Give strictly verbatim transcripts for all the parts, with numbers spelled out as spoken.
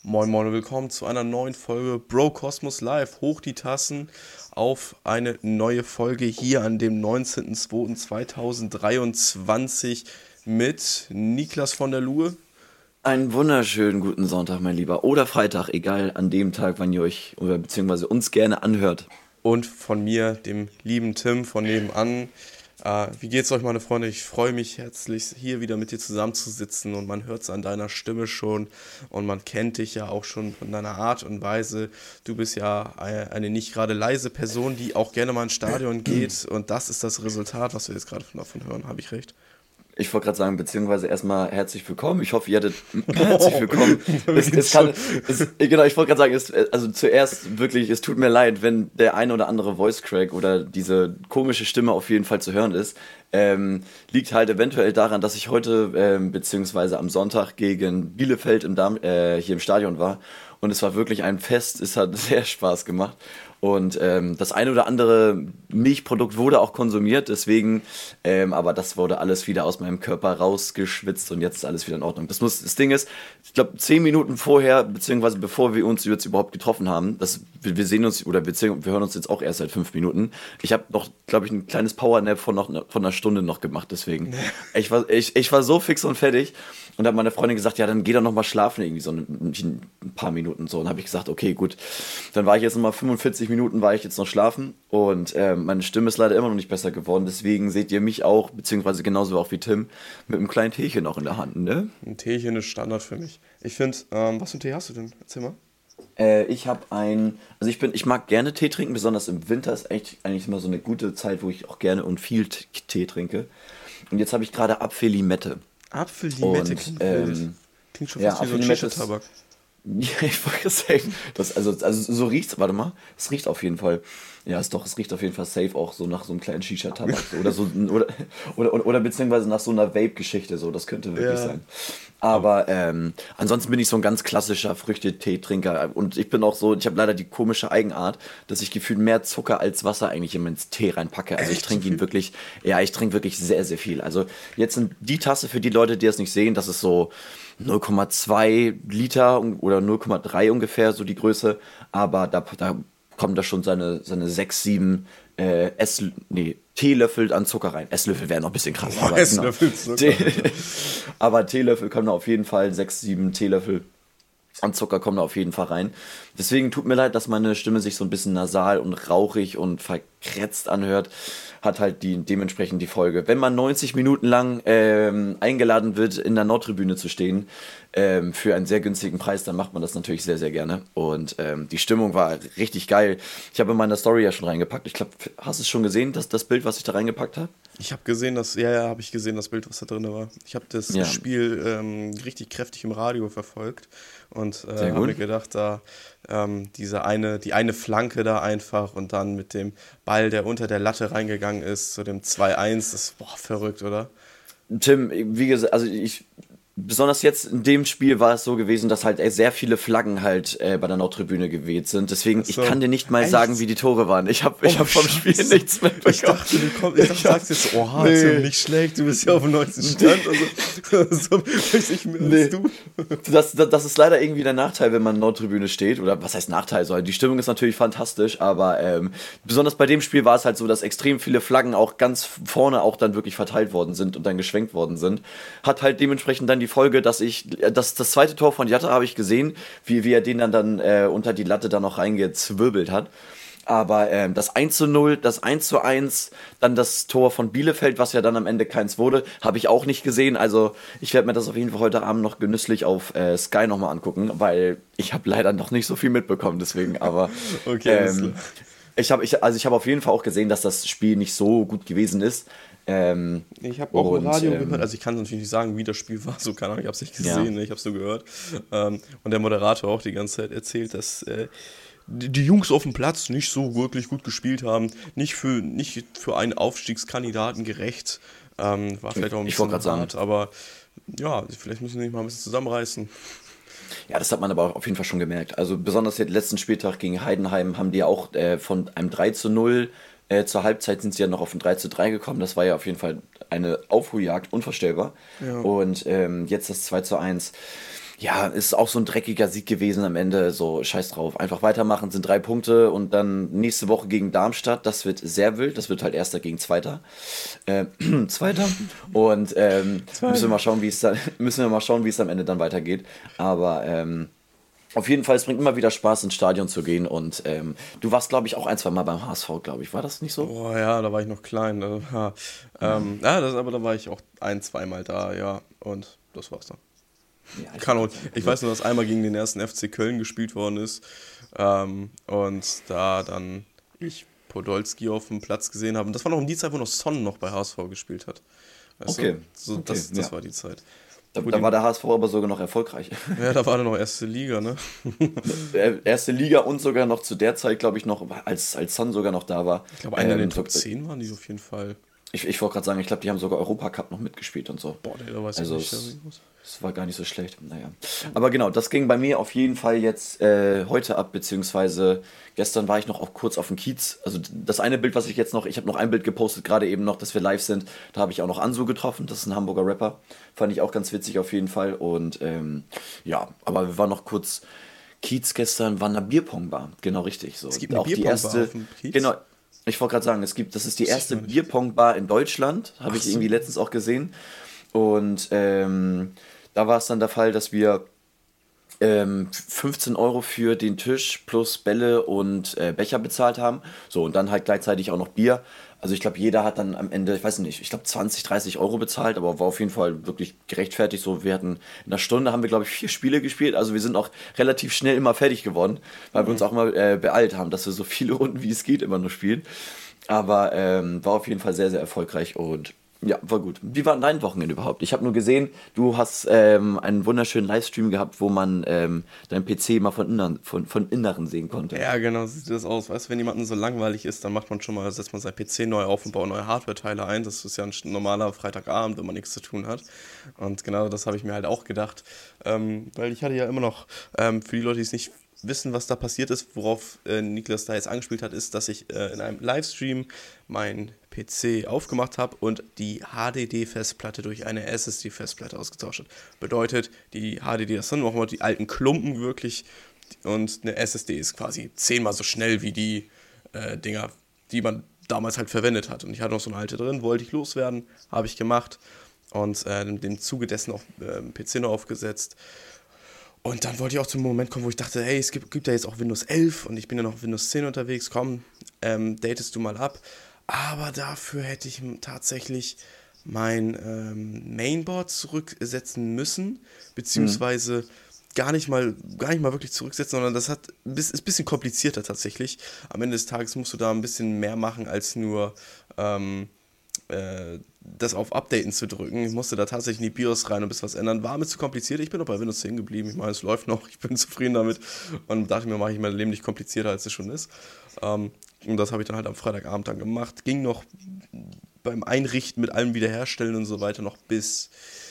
Moin Moin und willkommen zu einer neuen Folge Bro Cosmos Live. Hoch die Tassen auf eine neue Folge hier an dem neunzehnten zweiten zweitausenddreiundzwanzig mit Niklas von der Luhe. Einen wunderschönen guten Sonntag, mein Lieber. Oder Freitag, egal an dem Tag, wann ihr euch oder beziehungsweise uns gerne anhört. Und von mir, dem lieben Tim von nebenan. Äh, wie geht's euch, meine Freunde? Ich freue mich herzlich, hier wieder mit dir zusammenzusitzen und man hört es an deiner Stimme schon und man kennt dich ja auch schon von deiner Art und Weise. Du bist ja eine, eine nicht gerade leise Person, die auch gerne mal ins Stadion geht und das ist das Resultat, was wir jetzt gerade davon hören. Habe ich recht? Ich wollte gerade sagen, beziehungsweise erstmal herzlich willkommen. Ich hoffe, ihr hattet herzlich willkommen. es, es kann, es, genau, ich wollte gerade sagen, es, also zuerst wirklich, es tut mir leid, wenn der eine oder andere Voice Crack oder diese komische Stimme auf jeden Fall zu hören ist. Ähm, liegt halt eventuell daran, dass ich heute ähm, beziehungsweise am Sonntag gegen Bielefeld im Darm, äh, hier im Stadion war und es war wirklich ein Fest. Es hat sehr Spaß gemacht. Und ähm, das eine oder andere Milchprodukt wurde auch konsumiert, deswegen, ähm, aber das wurde alles wieder aus meinem Körper rausgeschwitzt und jetzt ist alles wieder in Ordnung. Das muss, das Ding ist, ich glaube, zehn Minuten vorher, beziehungsweise bevor wir uns jetzt überhaupt getroffen haben, das, wir, wir sehen uns, oder wir, wir hören uns jetzt auch erst seit fünf Minuten. Ich habe noch, glaube ich, ein kleines Powernap von, noch, von einer Stunde noch gemacht, deswegen. Ich war, ich, ich war so fix und fertig. Und da hat meine Freundin gesagt, ja, dann geh doch noch mal schlafen, irgendwie so ein, ein paar Minuten so. Und habe ich gesagt, okay, gut. Dann war ich jetzt noch mal fünfundvierzig Minuten, war ich jetzt noch schlafen. Und äh, meine Stimme ist leider immer noch nicht besser geworden. Deswegen seht ihr mich auch, beziehungsweise genauso auch wie Tim, mit einem kleinen Teechen noch in der Hand, ne? Ein Teechen ist Standard für mich. Ich finde, ähm, was für einen Tee hast du denn? Erzähl mal. Äh, ich habe ein, also ich bin, ich mag gerne Tee trinken, besonders im Winter ist echt eigentlich immer so eine gute Zeit, wo ich auch gerne und viel T- Tee trinke. Und jetzt habe ich gerade Apfellimette. Apfellimette Und klingt ähm, Klingt schon ja, fast wie so ein Apfellimette ist, Shisha-Tabak. ja, ich wollte sagen, das, also, also so riecht's, warte mal, es riecht auf jeden Fall, ja, ist doch, es riecht auf jeden Fall safe auch so nach so einem kleinen Shisha-Tabak, so, oder so, oder, oder, oder, oder beziehungsweise nach so einer Vape-Geschichte, so, das könnte wirklich Ja. sein. Aber ähm, ansonsten bin ich so ein ganz klassischer Früchtetee-Trinker und ich bin auch so, ich habe leider die komische Eigenart, dass ich gefühlt mehr Zucker als Wasser eigentlich in meinen Tee reinpacke. Also ich Echt so trinke ihn viel? wirklich, ja, ich trinke wirklich sehr, sehr viel. Also jetzt sind die Tasse für die Leute, die es nicht sehen, das ist so null Komma zwei Liter un- oder null Komma drei ungefähr, so die Größe. Aber da, da kommen da schon seine, seine sechs, sieben äh, Ess, nee, Teelöffel an Zucker rein. Esslöffel wäre noch ein bisschen krass. Boah, Aber genau. Esslöffel Zucker. Tee, aber Teelöffel kommen da auf jeden Fall, sechs, sieben Teelöffel an Zucker kommen da auf jeden Fall rein. Deswegen tut mir leid, dass meine Stimme sich so ein bisschen nasal und rauchig und verkretzt anhört. Hat halt die, dementsprechend die Folge. Wenn man neunzig Minuten lang ähm, eingeladen wird, in der Nordtribüne zu stehen, ähm, für einen sehr günstigen Preis, dann macht man das natürlich sehr, sehr gerne. Und ähm, die Stimmung war richtig geil. Ich habe in meiner Story ja schon reingepackt. Ich glaube, hast du es schon gesehen, das, das Bild, was ich da reingepackt habe? Ich habe gesehen, dass, ja, ja, habe ich gesehen, das Bild, was da drin war. Ich habe das Ja, Spiel ähm, richtig kräftig im Radio verfolgt und äh, sehr habe gut. mir gedacht, da ähm, diese eine, die eine Flanke da einfach und dann mit dem Ball, der unter der Latte reingegangen ist, zu dem zwei eins, das war verrückt, oder? Tim, wie gesagt, also ich, besonders jetzt in dem Spiel war es so gewesen, dass halt äh, sehr viele Flaggen halt äh, bei der Nordtribüne geweht sind. Deswegen, Ach ich so. kann dir nicht mal sagen, Echt? wie die Tore waren. Ich habe Oh, ich hab vom Spiel Scheiße. nichts Ich mitbekommen. dachte, du kommst, ich dachte, du Ich hab, sagst jetzt, so, oha, Tim, nee, nicht schlecht, du bist ja auf dem neuesten Stand, also so weiß ich mehr als nee. du. Das, das, das ist leider irgendwie der Nachteil, wenn man Nordtribüne steht. Oder was heißt Nachteil? So, die Stimmung ist natürlich fantastisch, aber ähm, besonders bei dem Spiel war es halt so, dass extrem viele Flaggen auch ganz vorne auch dann wirklich verteilt worden sind und dann geschwenkt worden sind. Hat halt dementsprechend dann die Folge, dass ich, äh, das, das zweite Tor von Jatta habe ich gesehen, wie, wie er den dann, dann äh, unter die Latte dann noch reingezwirbelt hat. Aber ähm, das eins zu null, das eins zu eins, dann das Tor von Bielefeld, was ja dann am Ende keins wurde, habe ich auch nicht gesehen. Also ich werde mir das auf jeden Fall heute Abend noch genüsslich auf äh, Sky nochmal angucken, weil ich habe leider noch nicht so viel mitbekommen, deswegen. Aber Okay, alles klar. ähm, ich habe ich, also ich habe auf jeden Fall auch gesehen, dass das Spiel nicht so gut gewesen ist. Ähm, Ich habe auch im und Radio gehört, ähm, also ich kann natürlich nicht sagen, wie das Spiel war, so keine Ahnung, ich habe es nicht ja. gesehen, ne, ich habe es nur gehört. Ähm, und der Moderator auch die ganze Zeit erzählt, dass äh, die, die Jungs auf dem Platz nicht so wirklich gut gespielt haben, nicht für, nicht für einen Aufstiegskandidaten gerecht. Ähm, war vielleicht auch ein Ich wollte bisschen gerade sagen, hart, aber ja, vielleicht müssen sie sich mal ein bisschen zusammenreißen. ja, das hat man aber auf jeden Fall schon gemerkt. Also besonders jetzt letzten Spieltag gegen Heidenheim haben die ja auch äh, von einem drei zu null äh, zur Halbzeit sind sie ja noch auf ein drei zu drei gekommen. Das war ja auf jeden Fall eine Aufholjagd, unvorstellbar. Ja. Und ähm, jetzt das zwei zu eins. Ja, ist auch so ein dreckiger Sieg gewesen am Ende. So, scheiß drauf. Einfach weitermachen, sind drei Punkte und dann nächste Woche gegen Darmstadt. Das wird sehr wild. Das wird halt Erster gegen Zweiter. Äh, Zweiter. Und ähm, müssen wir mal schauen, wie es dann, müssen wir mal schauen, wie es am Ende dann weitergeht. Aber ähm, auf jeden Fall, es bringt immer wieder Spaß, ins Stadion zu gehen. Und ähm, du warst, glaube ich, auch ein, zwei Mal beim H S V, glaube ich. War das nicht so? Oh ja, da war ich noch klein. Äh, ja, ähm, ja das, aber da war ich auch ein, zweimal da, ja. Und das war's dann. Ja, ich, Kann auch, ich weiß nur, dass einmal gegen den ersten F C Köln gespielt worden ist. Ähm, und da dann ich Podolski auf dem Platz gesehen habe. Und das war noch um die Zeit, wo noch Son noch bei H S V gespielt hat. Weißt okay. du? So, okay. das das ja. war die Zeit. Da, Wo da die, war der H S V aber sogar noch erfolgreich. ja, da war dann noch erste Liga, ne? Äh, Erste Liga und sogar noch zu der Zeit, glaube ich, noch, als, als Son sogar noch da war. Ich glaube, einer in den Ähm, Top zehn waren die auf jeden Fall. Ich, ich wollte gerade sagen, ich glaube, die haben sogar Europacup noch mitgespielt und so. Boah, der, da weiß Also ich nicht. es, es war gar nicht so schlecht. Naja. Aber genau, das ging bei mir auf jeden Fall jetzt äh, heute ab, beziehungsweise gestern war ich noch auch kurz auf dem Kiez. Also das eine Bild, was ich jetzt noch, ich habe noch ein Bild gepostet, gerade eben noch, dass wir live sind. Da habe ich auch noch Ansu getroffen, das ist ein Hamburger Rapper. Fand ich auch ganz witzig auf jeden Fall. Und ähm, ja, aber wir waren noch kurz Kiez gestern, war eine Bierpong-Bar. Genau richtig. So. Es gibt eine auch die Bierpongbar erste, auf dem Kiez? Genau. Ich wollte gerade sagen, es gibt, das ist die Das erste ist noch nicht. Bierpong-Bar in Deutschland, habe Ach ich so. irgendwie letztens auch gesehen. Und ähm, da war es dann der Fall, dass wir ähm, fünfzehn Euro für den Tisch plus Bälle und äh, Becher bezahlt haben. So, und dann halt gleichzeitig auch noch Bier. Also ich glaube, jeder hat dann am Ende, ich weiß nicht, ich glaube zwanzig, dreißig Euro bezahlt, aber war auf jeden Fall wirklich gerechtfertigt. So, wir hatten in einer Stunde haben wir, glaube ich, vier Spiele gespielt. Also wir sind auch relativ schnell immer fertig geworden, weil wir uns auch immer äh, beeilt haben, dass wir so viele Runden wie es geht immer nur spielen. Aber ähm, war auf jeden Fall sehr, sehr erfolgreich und ja, war gut. Wie war dein Wochenende überhaupt? Ich habe nur gesehen, du hast ähm, einen wunderschönen Livestream gehabt, wo man ähm, deinen P C mal von Inneren, von, von Inneren sehen konnte. Ja, genau, so sieht das aus. Weißt du, wenn jemandem so langweilig ist, dann macht man schon mal, setzt man sein P C neu auf und baut neue Hardware-Teile ein. Das ist ja ein normaler Freitagabend, wenn man nichts zu tun hat. Und genau das habe ich mir halt auch gedacht. Ähm, weil ich hatte ja immer noch, ähm, für die Leute, die es nicht wissen, was da passiert ist, worauf äh, Niklas da jetzt angespielt hat, ist, dass ich äh, in einem Livestream meinen P C aufgemacht habe und die H D D-Festplatte durch eine S S D-Festplatte ausgetauscht habe. Bedeutet, die H D D, das sind nochmal die alten Klumpen wirklich, und eine S S D ist quasi zehnmal so schnell wie die äh, Dinger, die man damals halt verwendet hat. Und ich hatte noch so eine alte drin, wollte ich loswerden, habe ich gemacht und äh, im Zuge dessen auch äh, P C noch aufgesetzt. Und dann wollte ich auch zum Moment kommen, wo ich dachte, hey, es gibt, gibt ja jetzt auch Windows elf und ich bin ja noch auf Windows zehn unterwegs, komm, ähm, datest du mal ab. Aber dafür hätte ich tatsächlich mein ähm, Mainboard zurücksetzen müssen, beziehungsweise gar nicht mal, gar nicht mal wirklich zurücksetzen, sondern das hat, ist ein bisschen komplizierter tatsächlich. Am Ende des Tages musst du da ein bisschen mehr machen, als nur ähm, äh, das auf Updaten zu drücken. Ich musste da tatsächlich in die BIOS rein und ein bisschen was ändern. War mir zu kompliziert. Ich bin noch bei Windows zehn geblieben. Ich meine, es läuft noch. Ich bin zufrieden damit. Und dachte mir, mache ich mein Leben nicht komplizierter, als es schon ist. Ähm, und das habe ich dann halt am Freitagabend dann gemacht. Ging noch beim Einrichten mit allem Wiederherstellen und so weiter noch bis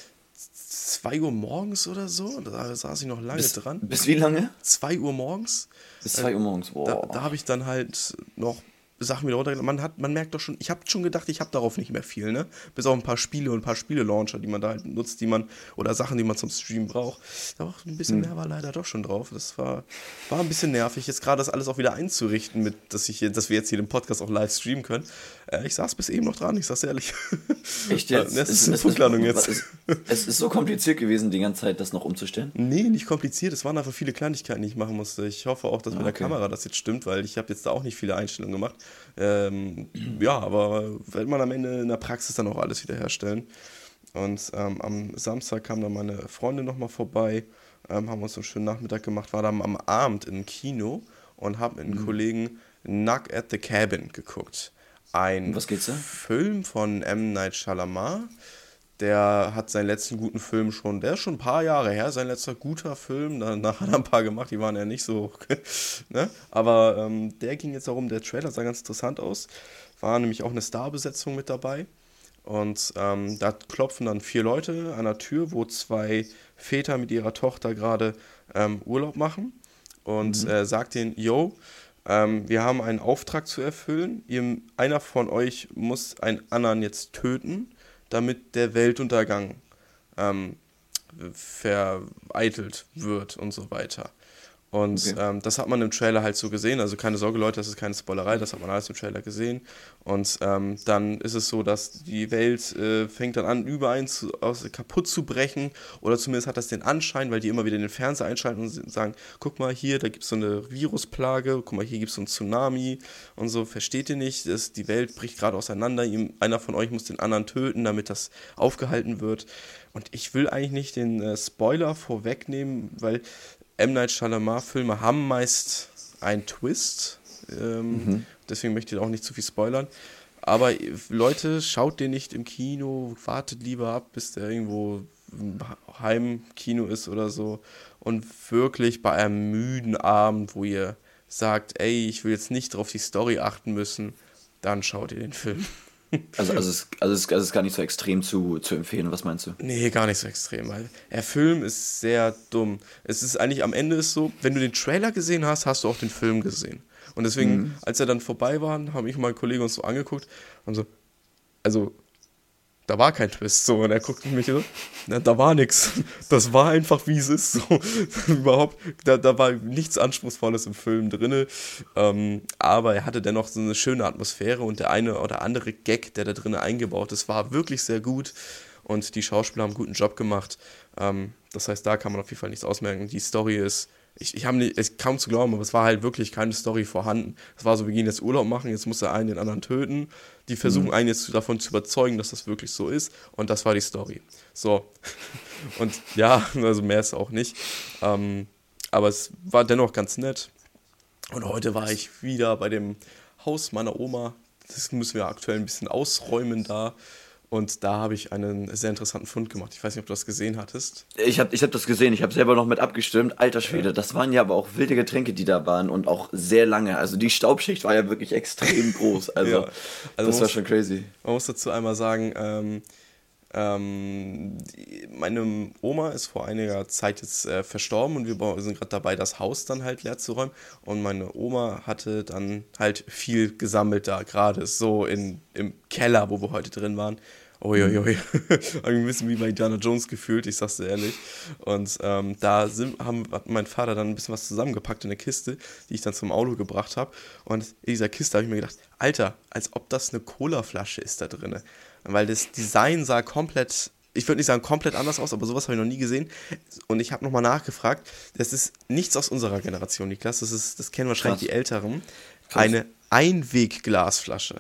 zwei Uhr morgens oder so. Da saß ich noch lange Bis, dran. bis wie lange? zwei Uhr morgens. Bis zwei Uhr morgens. Boah. Da, da habe ich dann halt noch Sachen wieder runtergeladen. Man hat, man merkt doch schon, ich habe schon gedacht, ich habe darauf nicht mehr viel, ne? Bis auf ein paar Spiele und ein paar Spiele-Launcher, die man da halt nutzt, die man, oder Sachen, die man zum Stream braucht. Da war ein bisschen mehr war leider doch schon drauf. Das war, war ein bisschen nervig, jetzt gerade das alles auch wieder einzurichten, mit, dass ich, dass wir jetzt hier den Podcast auch live streamen können. Äh, ich saß bis eben noch dran, ich sag's ehrlich. Echt jetzt? Das ist es, eine es, Punktlandung es, jetzt. es, es ist so kompliziert gewesen, die ganze Zeit das noch umzustellen. Nee, nicht kompliziert. Es waren einfach viele Kleinigkeiten, die ich machen musste. Ich hoffe auch, dass mit der Okay. Kamera das jetzt stimmt, weil ich habe jetzt da auch nicht viele Einstellungen gemacht. Ähm, ja, aber wird man am Ende in der Praxis dann auch alles wiederherstellen. Und ähm, am Samstag kam dann meine Freundin nochmal vorbei, ähm, haben uns einen schönen Nachmittag gemacht, war dann am Abend im Kino und haben mit einem Kollegen Knock at the Cabin geguckt. Ein Um was geht's da? Film von M. Night Shyamalan. Der hat seinen letzten guten Film schon, der ist schon ein paar Jahre her, sein letzter guter Film, danach hat er ein paar gemacht, die waren ja nicht so, ne? Aber ähm, der ging jetzt darum, der Trailer sah ganz interessant aus, war nämlich auch eine Starbesetzung mit dabei und ähm, da klopfen dann vier Leute an der Tür, wo zwei Väter mit ihrer Tochter gerade ähm, Urlaub machen und äh, sagt denen, yo, ähm, wir haben einen Auftrag zu erfüllen, Ihr, einer von euch muss einen anderen jetzt töten, damit der Weltuntergang ähm, vereitelt wird und so weiter. Und Okay. ähm, das hat man im Trailer halt so gesehen, also keine Sorge Leute, das ist keine Spoilerei, das hat man alles im Trailer gesehen. Und ähm, dann ist es so, dass die Welt äh, fängt dann an, überall zu, aus, kaputt zu brechen, oder zumindest hat das den Anschein, weil die immer wieder den Fernseher einschalten und sagen, guck mal hier, da gibt es so eine Virusplage, guck mal hier gibt es so einen Tsunami und so, versteht ihr nicht, das, die Welt bricht gerade auseinander, ihm, einer von euch muss den anderen töten, damit das aufgehalten wird. Und ich will eigentlich nicht den äh, Spoiler vorwegnehmen, weil M. Night Shyamalan-Filme haben meist einen Twist, ähm, Mhm. deswegen möchte ich auch nicht zu viel spoilern. Aber äh, Leute, schaut den nicht im Kino, wartet lieber ab, bis der irgendwo im Heimkino ist oder so. Und wirklich bei einem müden Abend, wo ihr sagt, ey, ich will jetzt nicht auf die Story achten müssen, dann schaut ihr den Film. Also, also, es, also, es, also es ist gar nicht so extrem zu, zu empfehlen, was meinst du? Nee, gar nicht so extrem, weil der Film ist sehr dumm. Es ist eigentlich am Ende ist so, wenn du den Trailer gesehen hast, hast du auch den Film gesehen. Und deswegen, Mhm. als er dann vorbei war, haben ich und mein Kollege uns so angeguckt und so, also, da war kein Twist, so, und er guckte mich so, na, da war nix. Das war einfach, wie es ist, so, überhaupt, da, da war nichts Anspruchsvolles im Film drin, ähm, aber er hatte dennoch so eine schöne Atmosphäre und der eine oder andere Gag, der da drin eingebaut ist, war wirklich sehr gut und die Schauspieler haben einen guten Job gemacht, ähm, das heißt, da kann man auf jeden Fall nichts ausmerken. Die Story ist, ich, ich habe nicht, es kaum zu glauben, aber es war halt wirklich keine Story vorhanden. Es war so, wir gehen jetzt Urlaub machen, jetzt muss der einen den anderen töten. Die versuchen Mhm. einen jetzt davon zu überzeugen, dass das wirklich so ist. Und das war die Story. So. Und ja, also mehr ist auch nicht. Ähm, aber es war dennoch ganz nett. Und heute war ich wieder bei dem Haus meiner Oma. Das müssen wir aktuell ein bisschen ausräumen da. Und da habe ich einen sehr interessanten Fund gemacht. Ich weiß nicht, ob du das gesehen hattest. Ich habe ich hab das gesehen, ich habe selber noch mit abgestimmt. Alter Schwede, das waren ja aber auch wilde Getränke, die da waren und auch sehr lange. Also die Staubschicht war ja wirklich extrem groß. Also Ja, also das man war muss, schon crazy. man muss dazu einmal sagen, ähm, ähm, die, meine Oma ist vor einiger Zeit jetzt äh, verstorben und wir bau- sind gerade dabei, das Haus dann halt leer zu räumen. Und meine Oma hatte dann halt viel gesammelt da, gerade so in, im Keller, wo wir heute drin waren. Uiuiui, habe ich ein bisschen wie bei Indiana Jones gefühlt, ich sag's dir ehrlich. Und ähm, da sind, haben, hat mein Vater dann ein bisschen was zusammengepackt in der Kiste, die ich dann zum Auto gebracht habe. Und in dieser Kiste habe ich mir gedacht, Alter, als ob das eine Colaflasche ist da drin. Weil das Design sah komplett, ich würde nicht sagen komplett anders aus, aber sowas habe ich noch nie gesehen. Und ich habe nochmal nachgefragt, das ist nichts aus unserer Generation, Niklas, das, ist, das kennen wahrscheinlich Krass. die Älteren. Krass. Eine Einwegglasflasche.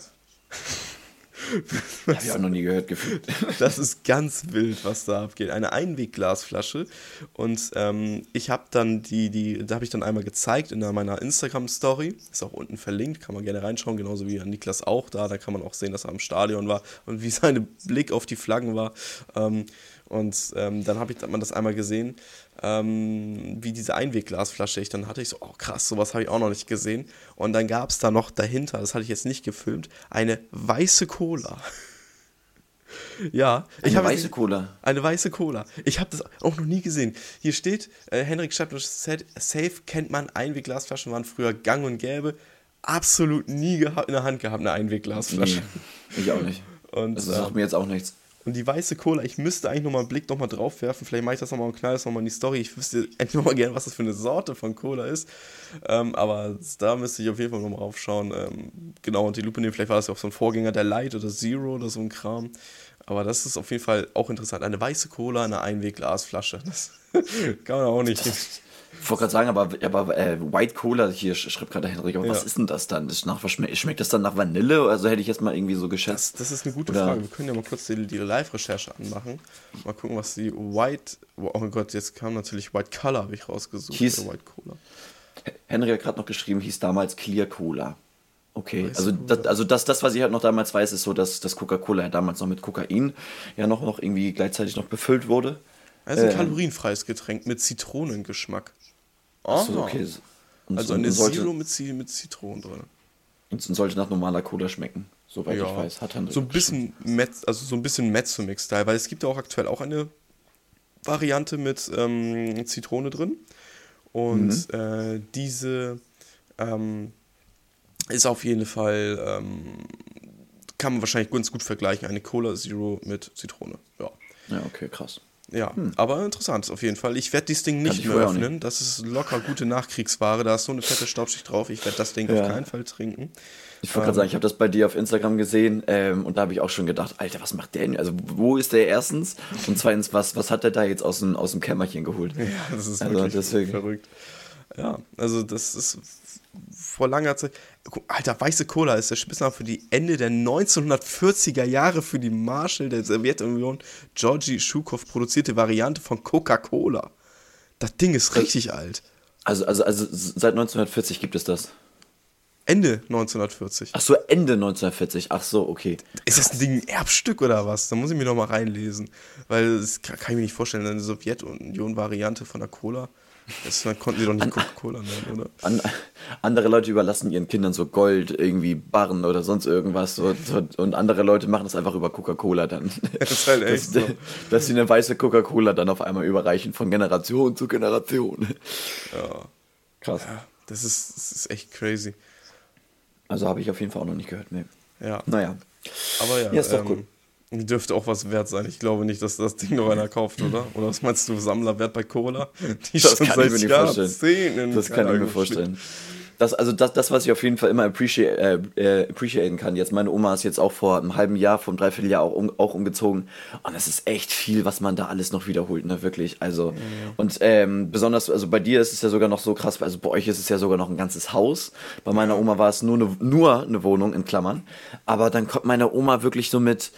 Habe ich auch noch nie gehört gefühlt. Das ist ganz wild, was da abgeht. Eine Einwegglasflasche. Und ähm, ich habe dann die, die, da habe ich dann einmal gezeigt in meiner Instagram-Story. Ist auch unten verlinkt, kann man gerne reinschauen, genauso wie Niklas auch da. Da kann man auch sehen, dass er am Stadion war und wie sein Blick auf die Flaggen war. Ähm, und ähm, dann habe ich hat man das einmal gesehen, ähm, wie diese Einwegglasflasche ich dann hatte. Ich so, oh krass, sowas habe ich auch noch nicht gesehen. Und dann gab es da noch dahinter, das hatte ich jetzt nicht gefilmt, eine weiße Cola. Ja, ich Eine habe weiße Cola. eine weiße Cola. Ich habe das auch noch nie gesehen. Hier steht, äh, Henrik schreibt, safe kennt man, Einwegglasflaschen waren früher gang und gäbe. Absolut nie geha- in der Hand gehabt, eine Einwegglasflasche. Nee, ich auch nicht. Und, Das sagt ähm, mir jetzt auch nichts. und die weiße Cola, ich müsste eigentlich nochmal einen Blick nochmal drauf werfen. Vielleicht mache ich das nochmal und knall das nochmal in die Story. Ich wüsste eigentlich nochmal gerne, was das für eine Sorte von Cola ist. Ähm, aber da müsste ich auf jeden Fall nochmal raufschauen. Ähm, genau, und die Lupe nehmen, vielleicht war das ja auch so ein Vorgänger der Light oder Zero oder so ein Kram. Aber das ist auf jeden Fall auch interessant. Eine weiße Cola, eine Einwegglasflasche. Das kann man auch nicht. Ich wollte gerade sagen, aber, aber äh, White Cola, hier sch- schreibt gerade Henrik, aber Ja. was ist denn das dann? Das nach, was schmeckt, schmeckt das dann nach Vanille? Also hätte ich jetzt mal irgendwie so Das, geschätzt. das ist eine gute Oder- Frage. Wir können ja mal kurz die, die Live-Recherche anmachen. Mal gucken, was die White. Oh mein Gott, jetzt kam natürlich White Color, habe ich rausgesucht. Hieß- oder White Cola. Henrik hat gerade noch geschrieben, hieß damals Clear Cola. Okay, Weiß also, Cola. das, also das, das, was ich halt noch damals weiß, ist so, dass, dass Coca-Cola ja damals noch mit Kokain ja noch, noch irgendwie gleichzeitig noch befüllt wurde. Also ein Ähm. kalorienfreies Getränk mit Zitronengeschmack. Achso, Aha. okay. Und, Also und, eine sollte, Zero mit, Zi- mit Zitronen drin. und sollte nach normaler Cola schmecken, soweit Ja, ich weiß. Hat Henrik so ein bisschen Metz, also so ein bisschen Mezzo-Mix-Style, weil es gibt ja auch aktuell auch eine Variante mit ähm, Zitrone drin. Und äh, diese ähm, ist auf jeden Fall, ähm, kann man wahrscheinlich ganz gut vergleichen, eine Cola Zero mit Zitrone. Ja. Ja, okay, krass. Ja, hm. aber interessant auf jeden Fall. Ich werde dieses Ding nicht mehr öffnen. Nicht. Das ist locker gute Nachkriegsware. Da ist so eine fette Staubschicht drauf. Ich werde das Ding ja. auf keinen Fall trinken. Ich wollte ähm, gerade sagen, ich habe das bei dir auf Instagram gesehen ähm, und da habe ich auch schon gedacht, Alter, was macht der denn? Also wo ist der erstens? Und zweitens, was, was hat der da jetzt aus dem, aus dem Kämmerchen geholt? Ja, das ist also, wirklich deswegen. verrückt. Ja, also das ist vor langer Zeit... Alter, weiße Cola ist der Spitzname für die Ende der neunzehnhundertvierziger Jahre für die Marshall der Sowjetunion Georgi Schukow produzierte Variante von Coca-Cola. Das Ding ist richtig alt. Also, also, also seit neunzehnhundertvierzig gibt es das? Ende neunzehnhundertvierzig. Ach so, Ende neunzehnhundertvierzig. Ach so, okay. Ist das ein Ding ein Erbstück oder was? Da muss ich mir noch mal reinlesen. Weil das kann, kann ich mir nicht vorstellen, eine Sowjetunion-Variante von der Cola. Das konnten die doch nicht Coca-Cola nennen, oder? An, andere Leute überlassen ihren Kindern so Gold, irgendwie Barren oder sonst irgendwas. So, so, und andere Leute machen das einfach über Coca-Cola dann. Das ist halt echt dass, so. Dass sie eine weiße Coca-Cola dann auf einmal überreichen von Generation zu Generation. Ja. Krass. Ja, das ist, das ist echt crazy. Also habe ich auf jeden Fall auch noch nicht gehört, ne. Ja. Naja. Aber ja, ja ist doch ähm, cool. Dürfte auch was wert sein. Ich glaube nicht, dass das Ding noch einer kauft, oder? Oder was meinst du, Sammlerwert bei Cola? Die das kann ich mir nicht vorstellen. Das kann ich mir vorstellen. Das, also das, das, was ich auf jeden Fall immer appreciate, äh, appreciaten kann. Jetzt, meine Oma ist jetzt auch vor einem halben Jahr, vor einem Dreivierteljahr auch, um, auch umgezogen. Und es ist echt viel, was man da alles noch wiederholt, ne, wirklich. Also, mhm. und ähm, besonders, also bei dir ist es ja sogar noch so krass, also bei euch ist es ja sogar noch ein ganzes Haus. Bei meiner Oma war es nur eine, nur eine Wohnung, in Klammern. Aber dann kommt meine Oma wirklich so mit,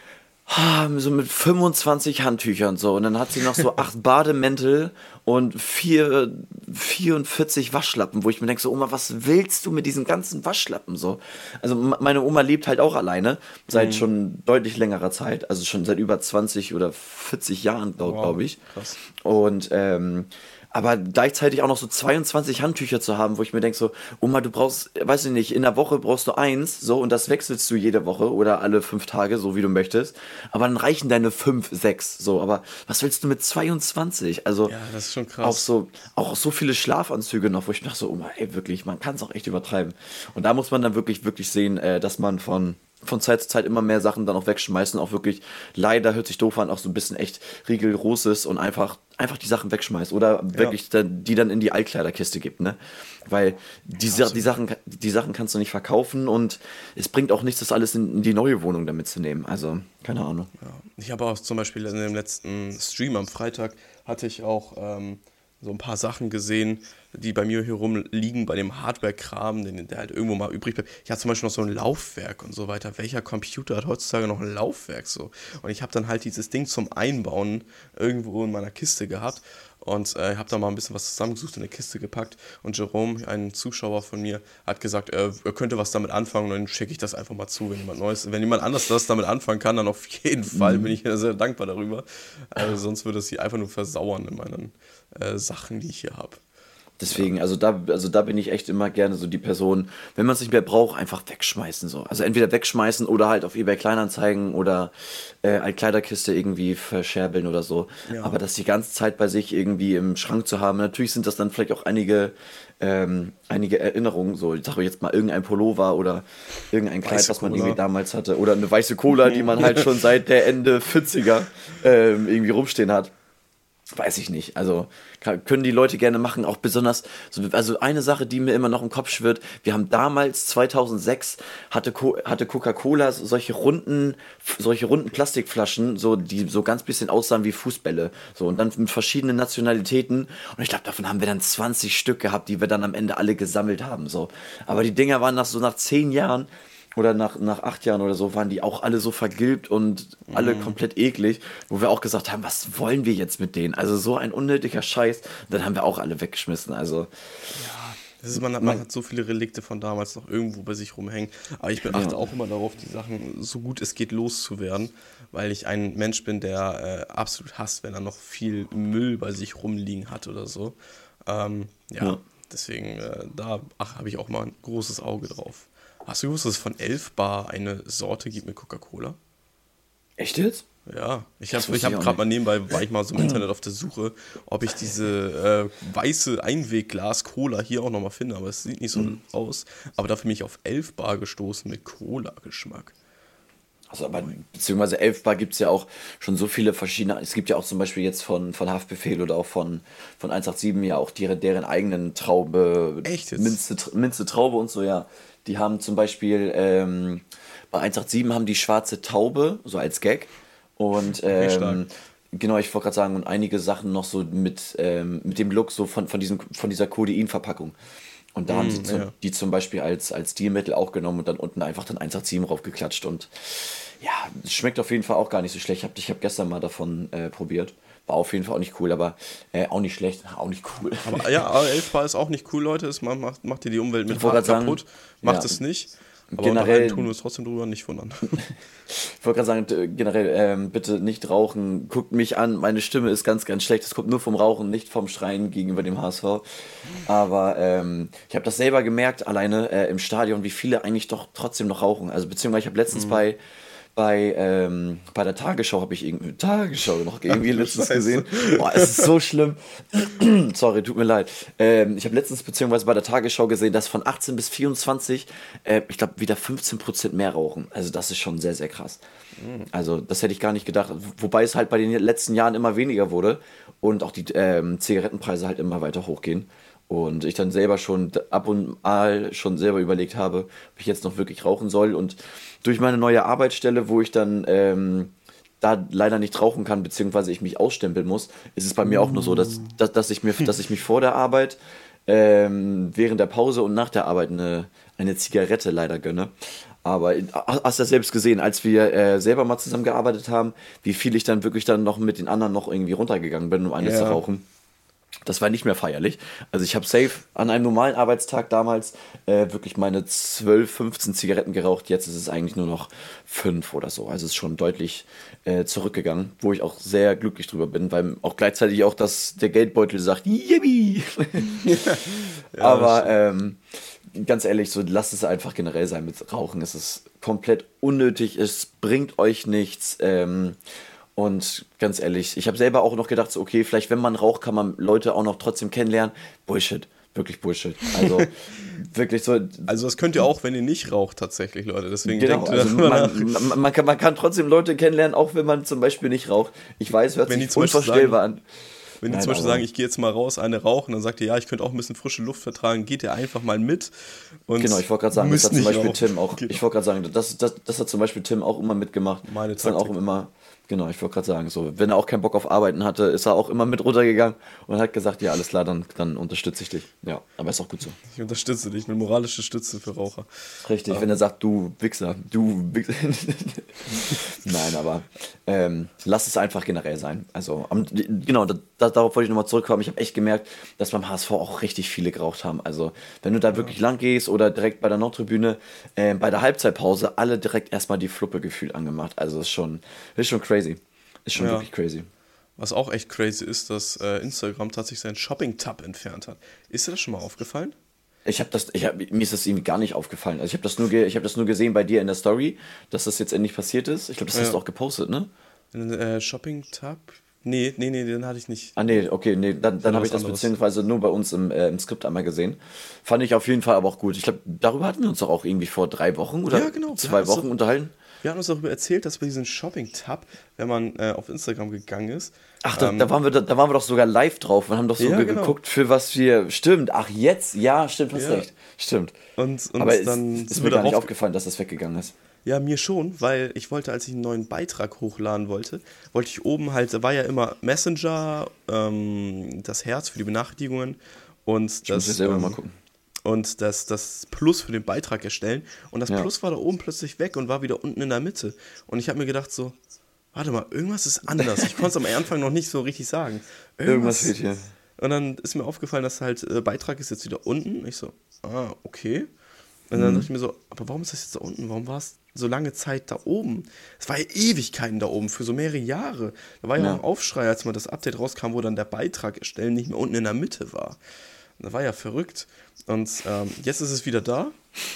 so mit fünfundzwanzig Handtüchern so und dann hat sie noch so acht Bademäntel und vier, vierundvierzig Waschlappen, wo ich mir denke so, Oma, was willst du mit diesen ganzen Waschlappen so? Also meine Oma lebt halt auch alleine, seit mhm. schon deutlich längerer Zeit, also schon seit über zwanzig oder vierzig Jahren, glaube wow, glaub ich. Krass. Und ähm, aber gleichzeitig auch noch so zweiundzwanzig Handtücher zu haben, wo ich mir denke so, Oma, du brauchst, weiß ich nicht, in der Woche brauchst du eins, so, und das wechselst du jede Woche oder alle fünf Tage, so wie du möchtest. Aber dann reichen deine fünf, sechs, so. Aber was willst du mit zweiundzwanzig? Also, ja, das ist schon krass. Auch so, auch so viele Schlafanzüge noch, wo ich dachte so, Oma, ey, wirklich, man kann es auch echt übertreiben. Und da muss man dann wirklich, wirklich sehen, äh, dass man von von Zeit zu Zeit immer mehr Sachen dann auch wegschmeißen, auch wirklich, leider hört sich doof an, auch so ein bisschen echt rigoros und einfach, einfach die Sachen wegschmeißt oder wirklich ja. dann, die dann in die Altkleiderkiste gibt, ne? Weil die, ja, die, Sachen, die Sachen kannst du nicht verkaufen und es bringt auch nichts, das alles in, in die neue Wohnung damit zu nehmen, also, keine Ahnung. Ja. Ich habe auch zum Beispiel in dem letzten Stream am Freitag hatte ich auch ähm, so ein paar Sachen gesehen, die bei mir hier rumliegen, bei dem Hardware-Kram, den, der halt irgendwo mal übrig bleibt. Ich hatte zum Beispiel noch so ein Laufwerk und so weiter. Welcher Computer hat heutzutage noch ein Laufwerk so? Und ich habe dann halt dieses Ding zum Einbauen irgendwo in meiner Kiste gehabt und äh, habe da mal ein bisschen was zusammengesucht, in eine Kiste gepackt. Und Jerome, ein Zuschauer von mir, hat gesagt, äh, er könnte was damit anfangen und dann schicke ich das einfach mal zu, wenn jemand Neues, wenn jemand anders das damit anfangen kann, dann auf jeden Fall bin ich sehr dankbar darüber. Also sonst würde es hier einfach nur versauern in meinen äh, Sachen, die ich hier habe. Deswegen, also da, also da bin ich echt immer gerne so die Person, wenn man es nicht mehr braucht, einfach wegschmeißen so. Also entweder wegschmeißen oder halt auf eBay Kleinanzeigen oder äh, eine Kleiderkiste irgendwie verscherbeln oder so. Ja. Aber das die ganze Zeit bei sich irgendwie im Schrank zu haben, natürlich sind das dann vielleicht auch einige, ähm, einige Erinnerungen, so ich sage jetzt mal irgendein Pullover oder irgendein Kleid, weiße was man Cola. irgendwie damals hatte oder eine weiße Cola, die man halt schon seit der Ende vierziger ähm, irgendwie rumstehen hat. Weiß ich nicht, also kann, können die Leute gerne machen, auch besonders, so, also eine Sache, die mir immer noch im Kopf schwirrt, wir haben damals, zweitausendsechs, hatte, Co- hatte Coca-Cola solche runden, solche runden Plastikflaschen, so, die so ganz bisschen aussahen wie Fußbälle, so, und dann mit verschiedenen Nationalitäten, und ich glaube, davon haben wir dann zwanzig Stück gehabt, die wir dann am Ende alle gesammelt haben, so, aber die Dinger waren nach so nach zehn Jahren, oder nach, nach acht Jahren oder so, waren die auch alle so vergilbt und alle mm. komplett eklig, wo wir auch gesagt haben, was wollen wir jetzt mit denen? Also so ein unnötiger Scheiß. Dann haben wir auch alle weggeschmissen, also... Ja, das ist, man, hat, man hat so viele Relikte von damals noch irgendwo bei sich rumhängen. Aber ich achte ja. auch immer darauf, die Sachen so gut es geht loszuwerden, weil ich ein Mensch bin, der äh, absolut hasst, wenn er noch viel Müll bei sich rumliegen hat oder so. Ähm, ja, ja, deswegen, äh, da habe ich auch mal ein großes Auge drauf. Hast du gewusst, dass es von elf Bar eine Sorte gibt mit Coca-Cola? Echt jetzt? Ja, ich habe ich hab gerade mal nebenbei, war ich mal so im Internet auf der Suche, ob ich diese äh, weiße Einwegglas-Cola hier auch nochmal finde, aber es sieht nicht so mhm. aus. Aber dafür bin ich auf elf Bar gestoßen mit Cola-Geschmack. Also, aber beziehungsweise elf Bar gibt es ja auch schon so viele verschiedene. Es gibt ja auch zum Beispiel jetzt von, von Haftbefehl oder auch von, von hundertsiebenundachtzig ja auch deren, deren eigenen Traube, Echt jetzt? Minze, Minze Traube und so, ja. Die haben zum Beispiel ähm, bei hundertsiebenundachtzig haben die schwarze Taube, so als Gag. Und Okay, stark. ähm, genau, ich wollte gerade sagen, und einige Sachen noch so mit, ähm, mit dem Look so von, von, diesem, von dieser Codein-Verpackung. Und da haben sie Mm, zum, ja. die zum Beispiel als, als Stilmittel auch genommen und dann unten einfach dann hundertsiebenundachtzig raufgeklatscht. Und ja, es schmeckt auf jeden Fall auch gar nicht so schlecht. Ich habe ich hab gestern mal davon äh, probiert. War auf jeden Fall auch nicht cool, aber äh, auch nicht schlecht, auch nicht cool. Aber ja, aber elf Bar ist auch nicht cool, Leute. Es macht, macht macht dir die Umwelt mit Ich wollte hart gerade sagen, kaputt. Macht ja, es nicht. Aber unterhalten generell, tun wir uns trotzdem drüber, nicht wundern. ich wollte gerade sagen, d- generell, ähm, bitte nicht rauchen. Guckt mich an, meine Stimme ist ganz, ganz schlecht. Es kommt nur vom Rauchen, nicht vom Schreien gegenüber dem H S V. Aber ähm, ich habe das selber gemerkt, alleine äh, im Stadion, wie viele eigentlich doch trotzdem noch rauchen. Also beziehungsweise ich habe letztens bei, bei, ähm, bei der Tagesschau, habe ich irgendwie, Tagesschau noch irgendwie letztens Scheiße. gesehen. Boah, es ist so schlimm. Sorry, tut mir leid. Ähm, ich habe letztens beziehungsweise bei der Tagesschau gesehen, dass von achtzehn bis vierundzwanzig, äh, ich glaube, wieder fünfzehn Prozent mehr rauchen. Also das ist schon sehr, sehr krass. Also das hätte ich gar nicht gedacht. Wobei es halt bei den letzten Jahren immer weniger wurde und auch die ähm, Zigarettenpreise halt immer weiter hochgehen. Und ich dann selber schon d- ab und mal schon selber überlegt habe, ob ich jetzt noch wirklich rauchen soll. Und durch meine neue Arbeitsstelle, wo ich dann ähm, da leider nicht rauchen kann, beziehungsweise ich mich ausstempeln muss, ist es bei mir auch nur so, dass, dass, dass, ich, mir, dass ich mich vor der Arbeit, ähm, während der Pause und nach der Arbeit eine, eine Zigarette leider gönne. Aber in- hast du das selbst gesehen, als wir äh, selber mal zusammengearbeitet haben, wie viel ich dann wirklich dann noch mit den anderen noch irgendwie runtergegangen bin, um eine zu Ja. rauchen. Das war nicht mehr feierlich. Also ich habe safe an einem normalen Arbeitstag damals äh, wirklich meine zwölf, fünfzehn Zigaretten geraucht. Jetzt ist es eigentlich nur noch fünf oder so. Also es ist schon deutlich äh, zurückgegangen, wo ich auch sehr glücklich drüber bin, weil auch gleichzeitig auch das, der Geldbeutel sagt, yippie! Ja, das Aber stimmt. ähm, ganz ehrlich, so lasst es einfach generell sein mit Rauchen. Es ist komplett unnötig, es bringt euch nichts. Ähm, und ganz ehrlich, ich habe selber auch noch gedacht, so, okay, vielleicht wenn man raucht, kann man Leute auch noch trotzdem kennenlernen. Bullshit, wirklich Bullshit. Also wirklich so, Also das könnt ihr auch, wenn ihr nicht raucht, tatsächlich, Leute. Deswegen genau, denkt also darüber nach. man, man, man, kann, man kann trotzdem Leute kennenlernen, auch wenn man zum Beispiel nicht raucht. Ich weiß, hört Wenn die sich zum Beispiel unvorstellbar sagen, an. wenn die Nein, zum Beispiel aber sagen, ich gehe jetzt mal raus, eine rauchen, dann sagt ihr, ja, ich könnte auch ein bisschen frische Luft vertragen, geht ihr einfach mal mit genau, und ich wollte gerade sagen, das müsst hat zum nicht Beispiel rauchen. Tim auch, Genau. ich wollte gerade sagen, das, das, das hat zum Beispiel Tim auch immer mitgemacht. Meine Ist dann auch Taktik. immer, genau, ich wollte gerade sagen, so, wenn er auch keinen Bock auf Arbeiten hatte, ist er auch immer mit runtergegangen und hat gesagt, ja, alles klar, dann, dann unterstütze ich dich. Ja, aber ist auch gut so. Ich unterstütze dich, eine moralische Stütze für Raucher. Richtig, wenn er sagt, du Wichser, du Wichser. Nein, aber ähm, lass es einfach generell sein. Also, am, genau, da, da, darauf wollte ich nochmal zurückkommen. Ich habe echt gemerkt, dass beim H S V auch richtig viele geraucht haben. Also, wenn du da wirklich lang gehst oder direkt bei der Nordtribüne, äh, bei der Halbzeitpause, alle direkt erstmal die Fluppe gefühlt angemacht. Also, ist schon, ist schon crazy. Ist schon Ja. wirklich crazy. Was auch echt crazy ist, dass äh, Instagram tatsächlich seinen Shopping-Tab entfernt hat. Ist dir das schon mal aufgefallen? Ich habe das, ich hab, mir ist das irgendwie gar nicht aufgefallen. Also ich habe das nur, ge, ich habe das nur gesehen bei dir in der Story, dass das jetzt endlich passiert ist. Ich glaube, das hast du Ja. auch gepostet, ne? Ein äh, Shopping-Tab? Nee, nee, nee, den hatte ich nicht. Ah nee, okay, nee, dann, dann Oder habe ich was das anderes. beziehungsweise nur bei uns im, äh, im Skript einmal gesehen. Fand ich auf jeden Fall aber auch gut. Ich glaube, darüber hatten wir uns doch auch irgendwie vor drei Wochen oder Ja, genau. Wir zwei hatten uns Wochen doch- unterhalten. Wir hatten uns darüber erzählt, dass bei diesem Shopping-Tab, wenn man äh, auf Instagram gegangen ist, Ach, da, ähm, da, waren wir, da, da waren wir doch sogar live drauf und haben doch so Ja, ge genau. geguckt, für was wir. Stimmt, ach jetzt, ja, stimmt, hast Ja. recht. Stimmt. und, und Aber es dann ist sind mir wir gar nicht darauf. aufgefallen, dass das weggegangen ist. Ja, mir schon, weil ich wollte, als ich einen neuen Beitrag hochladen wollte, wollte ich oben halt, da war ja immer Messenger, ähm, das Herz für die Benachrichtigungen und Ich muss das, jetzt selber ähm, mal gucken. und das, das Plus für den Beitrag erstellen. Und das Ja. Plus war da oben plötzlich weg und war wieder unten in der Mitte. Und ich habe mir gedacht so, warte mal, irgendwas ist anders. Ich konnte es am Anfang noch nicht so richtig sagen. Irgendwas fehlt hier. Und dann ist mir aufgefallen, dass halt äh, Beitrag ist jetzt wieder unten. Ich so, ah, okay. Und dann dachte ich mir so, aber warum ist das jetzt da unten? Warum war es so lange Zeit da oben? Es war ja Ewigkeiten da oben, für so mehrere Jahre. Da war ja, Ja. auch ein Aufschrei, als mal das Update rauskam, wo dann der Beitrag erstellen nicht mehr unten in der Mitte war. Das war ja verrückt. Und ähm, jetzt ist es wieder da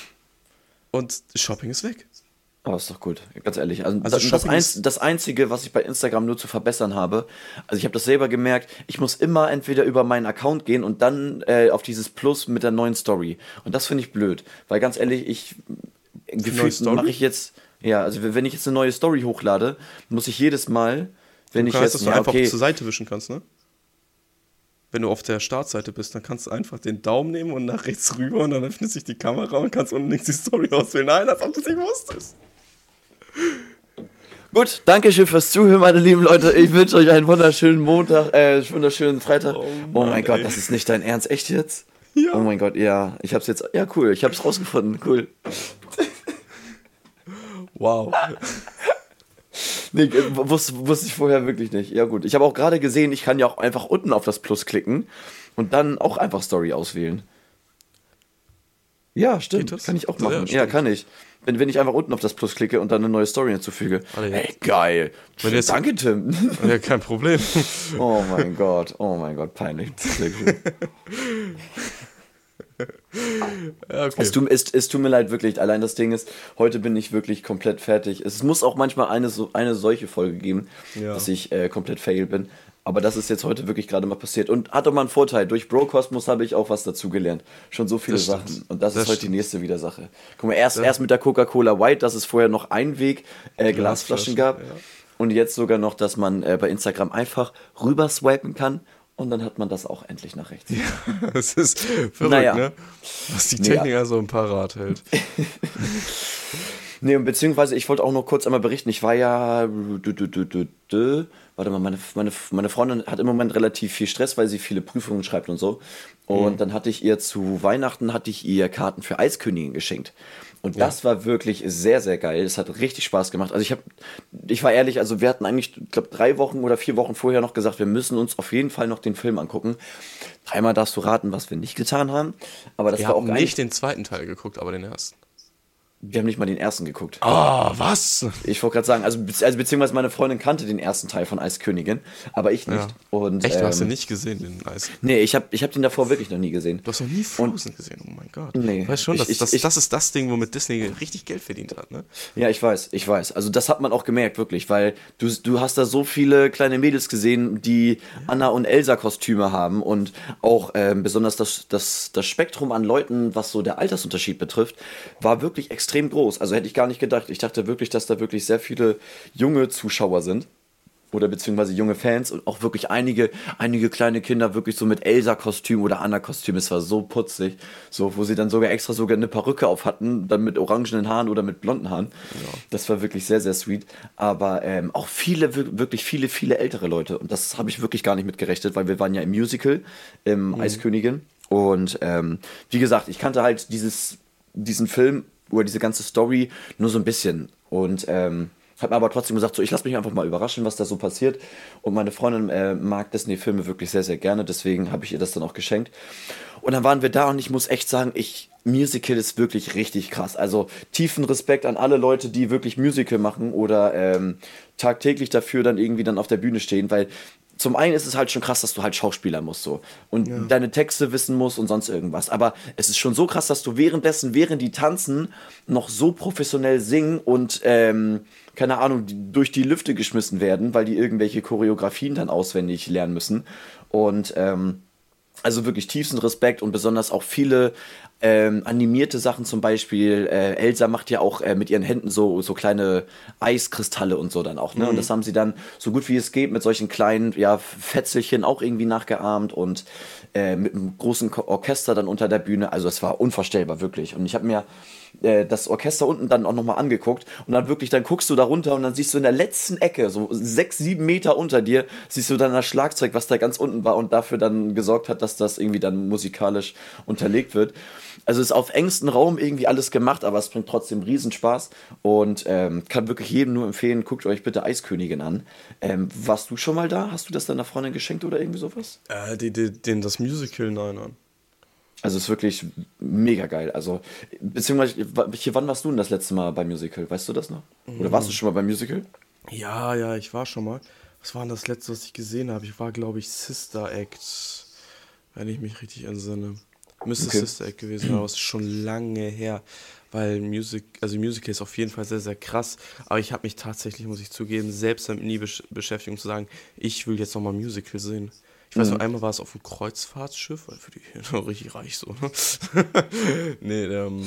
und Shopping ist weg. Aber ist doch gut, ganz ehrlich. Also, Also das, das, Shopping Einz, ist- das Einzige, was ich bei Instagram nur zu verbessern habe, also ich habe das selber gemerkt, ich muss immer entweder über meinen Account gehen und dann äh, auf dieses Plus mit der neuen Story. Und das finde ich blöd, weil ganz ehrlich, ich neue gefühlt Story? mache ich jetzt, Ja, also wenn ich jetzt eine neue Story hochlade, muss ich jedes Mal, wenn Du ich kannst, jetzt, dass du ja, einfach okay, zur Seite wischen kannst, ne? Wenn du auf der Startseite bist, dann kannst du einfach den Daumen nehmen und nach rechts rüber und dann öffnet sich die Kamera und kannst unten links die Story auswählen. Nein, als ob du es nicht wusstest. gut, danke schön fürs Zuhören, meine lieben Leute. Ich wünsche euch einen wunderschönen Montag, äh, wunderschönen Freitag. Oh Oh, Mann, mein Gott, ey. das ist nicht dein Ernst, echt jetzt? Ja. Oh mein Gott, ja, ich hab's jetzt, ja cool, ich hab's rausgefunden, cool. Wow. Nee, wusste, wusste ich vorher wirklich nicht. Ja gut, ich habe auch gerade gesehen, ich kann ja auch einfach unten auf das Plus klicken und dann auch einfach Story auswählen. Ja, stimmt, Geht das? kann ich auch Ja, machen. Ja, stimmt. kann ich. Wenn, wenn ich einfach unten auf das Plus klicke und dann eine neue Story hinzufüge. Warte, Ey, geil. Wenn jetzt- Danke, Tim. Ja, kein Problem. Oh mein Gott, oh mein Gott, peinlich. Sehr cool. Ja, okay. Es, tut, es, es tut mir leid, wirklich. Allein das Ding ist, heute bin ich wirklich komplett fertig. Es muss auch manchmal eine, so, eine solche Folge geben, Ja. dass ich äh, komplett fail bin. Aber das ist jetzt heute wirklich gerade mal passiert. Und hat doch mal einen Vorteil. Durch Bro Cosmos habe ich auch was dazugelernt. Schon so viele Das stimmt. Sachen. Und das, Das ist heute stimmt. die nächste wieder Sache. Guck mal, erst, erst mit der Coca-Cola White, dass es vorher noch Einweg äh, Glasflaschen Glasflaschen, gab. ja. Und jetzt sogar noch, dass man äh, bei Instagram einfach rüber swipen kann. Und dann hat man das auch endlich nach rechts. Das ist verrückt, Naja. ne? Was die Nee, Technik also im Parat hält. Nee, und beziehungsweise ich wollte auch noch kurz einmal berichten, ich war ja, dü- dü- dü- dü- dü- warte mal, meine, meine, meine Freundin hat im Moment relativ viel Stress, weil sie viele Prüfungen schreibt und so. Und dann hatte ich ihr zu Weihnachten, hatte ich ihr Karten für Eiskönigin geschenkt. Und das war wirklich sehr, sehr geil. Es hat richtig Spaß gemacht. Also ich habe, ich war ehrlich, also wir hatten eigentlich, ich glaube, drei Wochen oder vier Wochen vorher noch gesagt, wir müssen uns auf jeden Fall noch den Film angucken. Dreimal darfst du raten, was wir nicht getan haben. Aber das Wir war auch haben eigentlich, nicht den zweiten Teil geguckt, aber den ersten. wir haben nicht mal den ersten geguckt. Ah, was? Ich wollte gerade sagen, also, be- also beziehungsweise meine Freundin kannte den ersten Teil von Eiskönigin, aber ich nicht. Ja. Und, Echt, du hast ähm, den nicht gesehen, den Eis. Nee, ich habe ich hab den davor wirklich noch nie gesehen. Du hast noch nie Frozen gesehen, oh mein Gott. Nee. Weißt schon, Ich- das, ich- das, ich- das ist das Ding, womit Disney richtig Geld verdient hat, ne? Ja, ich weiß, ich weiß. Also das hat man auch gemerkt, wirklich, weil du, du hast da so viele kleine Mädels gesehen, die Anna und Elsa Kostüme haben und auch ähm, besonders das, das, das Spektrum an Leuten, was so der Altersunterschied betrifft, war wirklich extrem groß. Also hätte ich gar nicht gedacht. Ich dachte wirklich, dass da wirklich sehr viele junge Zuschauer sind. Oder beziehungsweise junge Fans und auch wirklich einige, einige kleine Kinder wirklich so mit Elsa-Kostüm oder Anna-Kostüm. Es war so putzig. So, wo sie dann sogar extra sogar eine Perücke auf hatten, dann mit orangenen Haaren oder mit blonden Haaren. Das war wirklich sehr, sehr sweet. Aber ähm, auch viele, wir- wirklich viele, viele ältere Leute. Und das habe ich wirklich gar nicht mitgerechnet, weil wir waren ja im Musical, im Eiskönigin. Und ähm, wie gesagt, ich kannte halt dieses, diesen Film oder diese ganze Story nur so ein bisschen. Und ähm, habe mir aber trotzdem gesagt, so ich lasse mich einfach mal überraschen, was da so passiert. Und meine Freundin äh, mag Disney-Filme wirklich sehr, sehr gerne, deswegen habe ich ihr das dann auch geschenkt. Und dann waren wir da und ich muss echt sagen, ich Musical ist wirklich richtig krass. Also tiefen Respekt an alle Leute, die wirklich Musical machen oder ähm, tagtäglich dafür dann irgendwie dann auf der Bühne stehen, weil zum einen ist es halt schon krass, dass du halt Schauspieler musst so und deine Texte wissen musst und sonst irgendwas. Aber es ist schon so krass, dass du währenddessen, während die tanzen, noch so professionell singen und ähm, keine Ahnung, die durch die Lüfte geschmissen werden, weil die irgendwelche Choreografien dann auswendig lernen müssen. Und ähm, also wirklich tiefsten Respekt und besonders auch viele ähm, animierte Sachen, zum Beispiel äh, Elsa macht ja auch äh, mit ihren Händen so, so kleine Eiskristalle und so dann auch, ne? Und das haben sie dann so gut wie es geht mit solchen kleinen, ja, Fetzelchen auch irgendwie nachgeahmt und äh, mit einem großen Ko- Orchester dann unter der Bühne. Also es war unvorstellbar, wirklich. Und ich habe mir äh, das Orchester unten dann auch nochmal angeguckt und dann wirklich, dann guckst du da runter und dann siehst du in der letzten Ecke, so sechs, sieben Meter unter dir, siehst du dann das Schlagzeug, was da ganz unten war und dafür dann gesorgt hat, dass das irgendwie dann musikalisch unterlegt wird. Also ist auf engstem Raum irgendwie alles gemacht, aber es bringt trotzdem Riesenspaß und ähm, kann wirklich jedem nur empfehlen, guckt euch bitte Eiskönigin an. Ähm, warst du schon mal da? Hast du das deiner Freundin geschenkt oder irgendwie sowas? Äh, die, die, den, das Musical, nein, nein. Also ist wirklich mega geil. Also, beziehungsweise, hier, wann warst du denn das letzte Mal beim Musical? Weißt du das noch? Oder warst du schon mal beim Musical? Ja, ja, ich war schon mal. Was war denn das letzte, was ich gesehen habe? Ich war, glaube ich, Sister Act, wenn ich mich richtig entsinne. Müsste Okay. Sister Act gewesen sein, aber es ist schon lange her. Weil Music, also Musical ist auf jeden Fall sehr, sehr krass. Aber ich habe mich tatsächlich, muss ich zugeben, selbst damit nie besch beschäftigt, um zu sagen, ich will jetzt nochmal Musical sehen. Ich weiß noch, einmal war es auf einem Kreuzfahrtschiff, weil für die noch richtig reich so. Ne? Nee, ähm,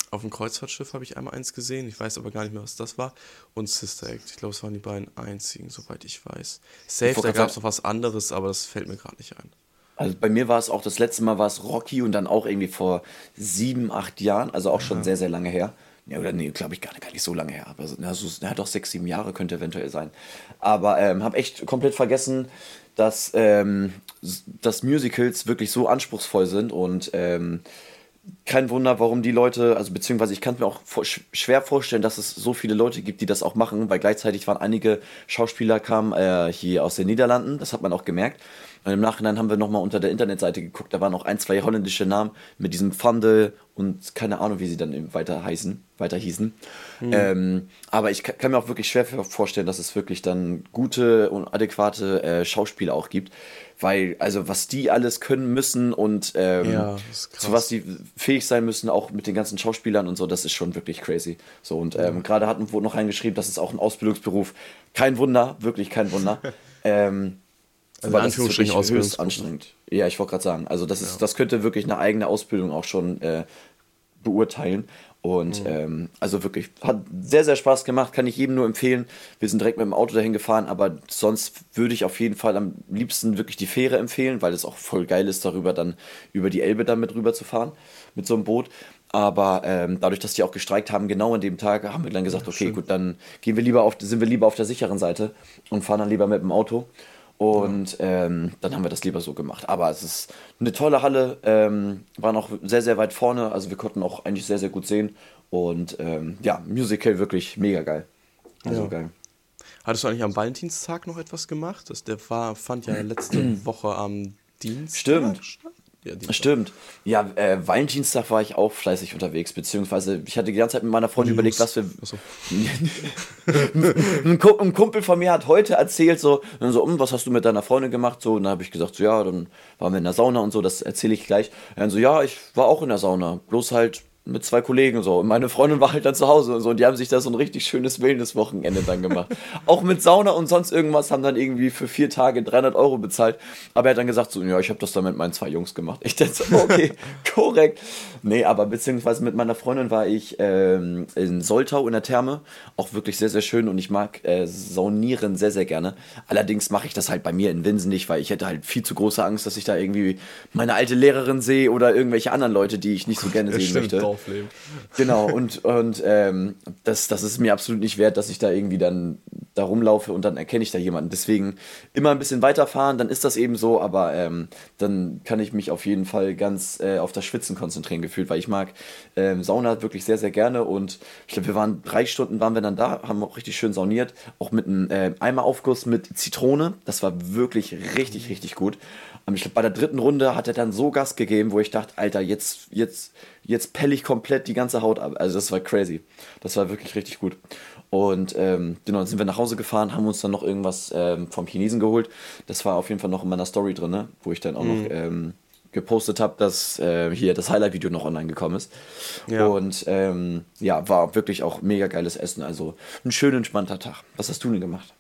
Auf dem Kreuzfahrtschiff habe ich einmal eins gesehen, ich weiß aber gar nicht mehr, was das war. Und Sister Act, ich glaube, es waren die beiden einzigen, soweit ich weiß. Safe, da gab es noch was anderes, aber das fällt mir gerade nicht ein. Also bei mir war es auch, das letzte Mal war es Rocky und dann auch irgendwie vor sieben, acht Jahren, also auch schon Ja, sehr, sehr lange her. Ja, oder nee, glaube ich gar nicht, gar nicht so lange her. Aber so, na, so, ja, doch sechs, sieben Jahre könnte eventuell sein. Aber ähm, habe echt komplett vergessen, dass, ähm, s- dass Musicals wirklich so anspruchsvoll sind und ähm, kein Wunder, warum die Leute, also beziehungsweise ich kann mir auch vor, sch- schwer vorstellen, dass es so viele Leute gibt, die das auch machen, weil gleichzeitig waren einige Schauspieler kamen äh, hier aus den Niederlanden, das hat man auch gemerkt. Und im Nachhinein haben wir nochmal unter der Internetseite geguckt, da waren auch ein, zwei holländische Namen mit diesem Fandel und keine Ahnung, wie sie dann eben weiter heißen, weiter hießen. Ähm, aber ich ka- kann mir auch wirklich schwer vorstellen, dass es wirklich dann gute und adäquate äh, Schauspieler auch gibt, weil also was die alles können müssen und ähm, ja, das ist zu was krass. die fähig sein müssen, auch mit den ganzen Schauspielern und so, das ist schon wirklich crazy. So, und ähm, Ja. gerade hatten wurde noch reingeschrieben, das ist auch ein Ausbildungsberuf. Kein Wunder, wirklich kein Wunder. Ähm, Also in aber das ist Anführungsstrichen wirklich höchst Ausbildungsberuf. anstrengend. Ja, ich wollte gerade sagen, also das ist, Ja. das könnte wirklich eine eigene Ausbildung auch schon äh, beurteilen. Und Mhm. ähm, also wirklich, hat sehr, sehr Spaß gemacht, kann ich jedem nur empfehlen. Wir sind direkt mit dem Auto dahin gefahren, aber sonst würde ich auf jeden Fall am liebsten wirklich die Fähre empfehlen, weil es auch voll geil ist, darüber dann über die Elbe dann mit rüber zu fahren, mit so einem Boot. Aber ähm, dadurch, dass die auch gestreikt haben, genau an dem Tag, haben wir dann gesagt, Ja, okay, schön. gut, dann gehen wir lieber auf, sind wir lieber auf der sicheren Seite und fahren dann lieber mit dem Auto. Ja. Und ähm, dann haben wir das lieber so gemacht. Aber es ist eine tolle Halle, ähm, waren auch sehr, sehr weit vorne. Also wir konnten auch eigentlich sehr, sehr gut sehen. Und ähm, ja, Musical wirklich mega geil. Also Ja. geil. Hattest du eigentlich am Valentinstag noch etwas gemacht? Das, der war, fand ja letzte Woche am Dienstag Stimmt, statt? Ja, Dienstag. stimmt. Ja, äh, Valentinstag war ich auch fleißig unterwegs, beziehungsweise ich hatte die ganze Zeit mit meiner Oh, Freundin überlegt, News. was wir. Achso. ein, Ku- ein Kumpel von mir hat heute erzählt, so, dann so, "Hm, was hast du mit deiner Freundin gemacht?" So, und dann habe ich gesagt, so, ja, dann waren wir in der Sauna und so, das erzähle ich gleich. Dann so, ja, ich war auch in der Sauna, bloß halt mit zwei Kollegen so. Und meine Freundin war halt dann zu Hause und so, und die haben sich da so ein richtig schönes Wellness-Wochenende dann gemacht. Auch mit Sauna und sonst irgendwas, haben dann irgendwie für vier Tage dreihundert Euro bezahlt. Aber er hat dann gesagt, so, ja, ich habe das dann mit meinen zwei Jungs gemacht. Ich dachte so, okay, korrekt. Nee, aber beziehungsweise mit meiner Freundin war ich ähm, in Soltau in der Therme. Auch wirklich sehr, sehr schön und ich mag äh, Saunieren sehr, sehr gerne. Allerdings mache ich das halt bei mir in Winsen nicht, weil ich hätte halt viel zu große Angst, dass ich da irgendwie meine alte Lehrerin sehe oder irgendwelche anderen Leute, die ich nicht so gerne Ja, sehen stimmt, möchte. Dorfleben. Genau, und, und ähm, das, das ist mir absolut nicht wert, dass ich da irgendwie dann da rumlaufe und dann erkenne ich da jemanden. Deswegen immer ein bisschen weiterfahren, dann ist das eben so, aber ähm, dann kann ich mich auf jeden Fall ganz äh, auf das Schwitzen konzentrieren gefühlt, weil ich mag ähm, Sauna wirklich sehr, sehr gerne und ich glaube, wir waren drei Stunden waren wir dann da, haben auch richtig schön sauniert, auch mit einem äh, Eimeraufguss mit Zitrone, das war wirklich richtig, richtig gut. Und ich glaube, bei der dritten Runde hat er dann so Gas gegeben, wo ich dachte, Alter, jetzt, jetzt, jetzt pelle ich komplett die ganze Haut ab. Also das war crazy. Das war wirklich richtig gut. Und ähm, genau, dann sind wir nach Hause gefahren, haben uns dann noch irgendwas ähm, vom Chinesen geholt. Das war auf jeden Fall noch in meiner Story drin, ne? Wo ich dann auch noch Mhm. ähm, gepostet habe, dass äh, hier das Highlight-Video noch online gekommen ist. Ja. Und ähm, ja, war wirklich auch mega geiles Essen. Also ein schön entspannter Tag. Was hast du denn gemacht?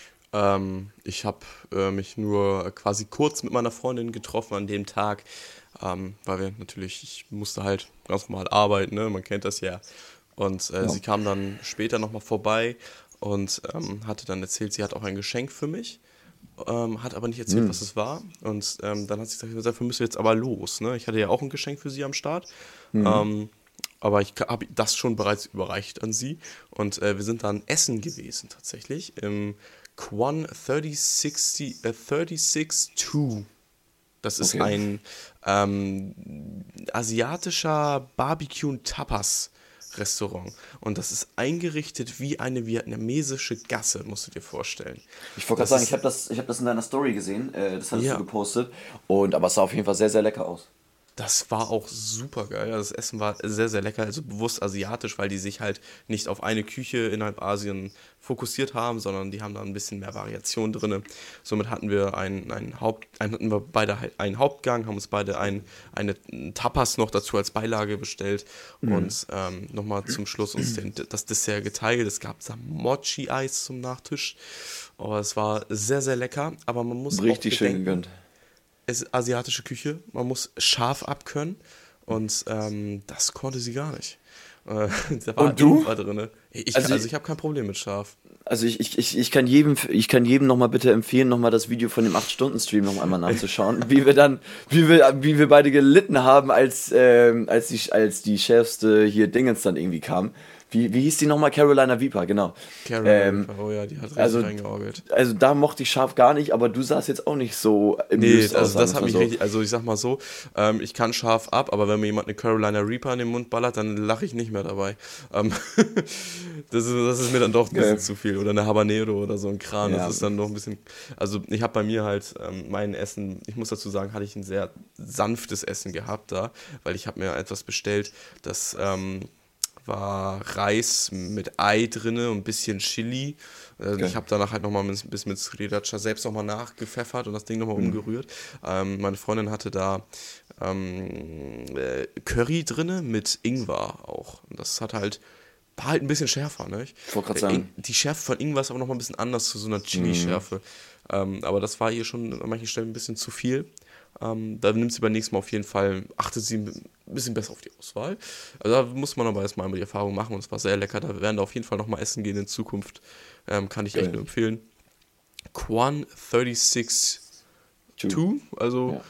Ähm, ich habe äh, mich nur quasi kurz mit meiner Freundin getroffen an dem Tag, ähm, weil wir natürlich, ich musste halt ganz normal arbeiten, ne? Man kennt das ja. Und äh, Ja. sie kam dann später nochmal vorbei und ähm, hatte dann erzählt, sie hat auch ein Geschenk für mich, ähm, hat aber nicht erzählt, was Hm. es war. Und ähm, dann hat sie gesagt, dafür müssen wir jetzt aber los. Ne? Ich hatte ja auch ein Geschenk für sie am Start. Mhm. Ähm, aber ich habe das schon bereits überreicht an sie. Und äh, wir sind dann essen gewesen tatsächlich im Quan dreißig sechzig, äh, dreißig zwei. Das ist Okay. ein ähm, asiatischer Barbecue- und Tapas-Restaurant. Und das ist eingerichtet wie eine vietnamesische Gasse, musst du dir vorstellen. Ich wollte gerade Das sagen, ich ist, habe das, ich hab das in deiner Story gesehen, äh, das hattest du ja, gepostet. Und, aber es sah auf jeden Fall sehr, sehr lecker aus. das war auch super geil. Das Essen war sehr, sehr lecker, also bewusst asiatisch, weil die sich halt nicht auf eine Küche innerhalb Asien fokussiert haben, sondern die haben da ein bisschen mehr Variation drin. Somit hatten wir einen, einen Haupt, einen, hatten wir beide halt einen Hauptgang, haben uns beide ein, eine Tapas noch dazu als Beilage bestellt Mhm. und ähm, nochmal zum Schluss uns den, das Dessert geteilt. Es gab da Mochi-Eis zum Nachtisch. Oh, es war sehr, sehr lecker, aber man muss auch Richtig schön bedenken, gegönnt. es ist asiatische Küche, man muss scharf abkönnen Und ähm, das konnte sie gar nicht. Äh, da war Und du? Ingwer drin. Ich, Also, also ich habe kein Problem mit scharf. Also ich, ich, ich, ich kann jedem, ich kann jedem nochmal bitte empfehlen, nochmal das Video von dem acht Stunden Stream noch einmal nachzuschauen, wie wir dann, wie wir, wie wir beide gelitten haben, als, ähm, als die, als die schärfste hier Dingens dann irgendwie kam. Wie, wie hieß die nochmal? Carolina Viper, genau. Carolina Ähm, Reaper, oh ja, die hat richtig also, reingeorgelt. also da mochte ich scharf gar nicht, aber du sahst jetzt auch nicht so Nee, amused aus, also sagen das wir's hat mal mich so. richtig, also ich sag mal so, ähm, ich kann scharf ab, aber wenn mir jemand eine Carolina Reaper in den Mund ballert, dann lache ich nicht mehr dabei. Ähm, das, ist, das ist mir dann doch ein bisschen Okay. zu viel. Oder eine Habanero oder so ein Kran, Ja. das ist dann noch ein bisschen, also ich habe bei mir halt ähm, mein Essen, ich muss dazu sagen, hatte ich ein sehr sanftes Essen gehabt da, weil ich habe mir etwas bestellt, das ähm, war Reis mit Ei drinne und ein bisschen Chili. Äh, Okay. Ich habe danach halt nochmal ein bisschen mit Sriracha selbst nochmal nachgepfeffert und das Ding nochmal umgerührt. Ähm, meine Freundin hatte da ähm, äh, Curry drinne mit Ingwer auch. Und das hat halt, war halt ein bisschen schärfer, ne? Ich wollte gerade Der sagen, In- Die Schärfe von Ingwer ist aber nochmal ein bisschen anders zu so einer Chili-Schärfe. Ähm, aber das war ihr schon an manchen Stellen ein bisschen zu viel. Ähm, da nimmt sie beim nächsten Mal auf jeden Fall, achtet sie ein bisschen besser auf die Auswahl. Also da muss man aber erstmal einmal die Erfahrung machen und es war sehr lecker. Da werden wir auf jeden Fall nochmal essen gehen in Zukunft. Ähm, kann ich echt Geil. nur empfehlen. Quan sechsunddreißig zwei, also Ja.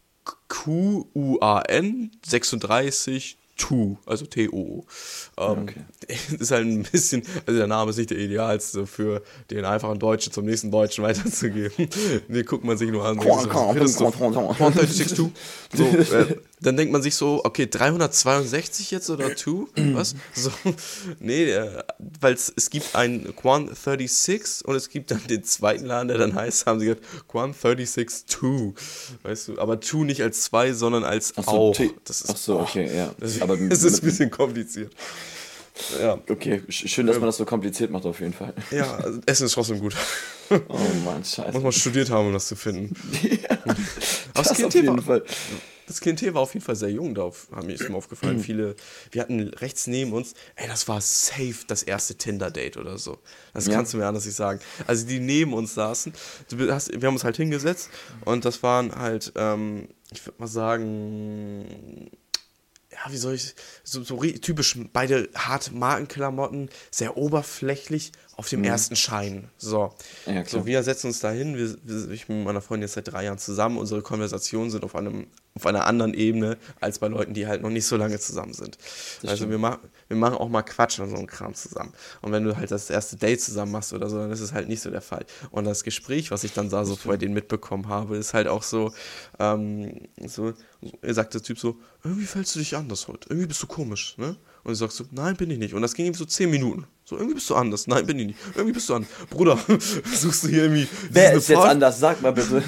Q U A N sechsunddreißig zwei, also T O O. Ähm, Okay. Ist halt ein bisschen, also der Name ist nicht der idealste für den einfachen Deutschen zum nächsten Deutschen weiterzugeben. Den guckt man sich nur an. Quan- so, Quan- findest du- Quan- Quan- Quan sechsunddreißig zwei. So, äh, dann denkt man sich so, okay, dreihundertzweiundsechzig jetzt oder zwei? Was? So, nee, äh, weil es gibt einen Quan sechsunddreißig und es gibt dann den zweiten Laden, der dann heißt, haben sie gesagt, Quan sechsunddreißig zwei. Weißt du, aber zwei nicht als zwei, sondern als Ach so, auch. T- Das ist, Ach so, okay, ja. das, Aber das ist ein mit- bisschen kompliziert. Ja, Okay, sch- schön, dass man das so kompliziert macht auf jeden Fall. ja, also Essen ist trotzdem gut. Oh Mann, scheiße. Muss man studiert haben, um das zu finden. Aber Das das auf Klientel jeden war, Fall. das Klientel war auf jeden Fall sehr jung, da haben mir ist mir aufgefallen. Viele, wir hatten rechts neben uns, ey, das war safe das erste Tinder-Date oder so. Das Ja. kannst du mir anders nicht sagen. Also die neben uns saßen, du hast, wir haben uns halt hingesetzt und das waren halt, ähm, ich würde mal sagen, ja, wie soll ich, so, so re- typisch, beide hart Markenklamotten, sehr oberflächlich auf dem ersten Schein. So. Ja, klar. So, wir setzen uns da hin, wir, wir, ich bin mit meiner Freundin jetzt seit drei Jahren zusammen, unsere Konversationen sind auf einem auf einer anderen Ebene als bei Leuten, die halt noch nicht so lange zusammen sind. Das also stimmt. wir, mach, wir machen auch mal Quatsch und so einen Kram zusammen. Und wenn du halt das erste Date zusammen machst oder so, dann ist es halt nicht so der Fall. Und das Gespräch, was ich dann da so bei denen mitbekommen habe, ist halt auch so, ähm, so, er sagt der Typ so, irgendwie fällst du dich anders heute, irgendwie bist du komisch, ne? Und du sagst so, nein, bin ich nicht. Und das ging ihm so zehn Minuten. So, irgendwie bist du anders. Nein, bin ich nicht. Irgendwie bist du anders. Bruder, suchst du hier irgendwie... Wer eine ist jetzt Frau- anders? Sag mal bitte.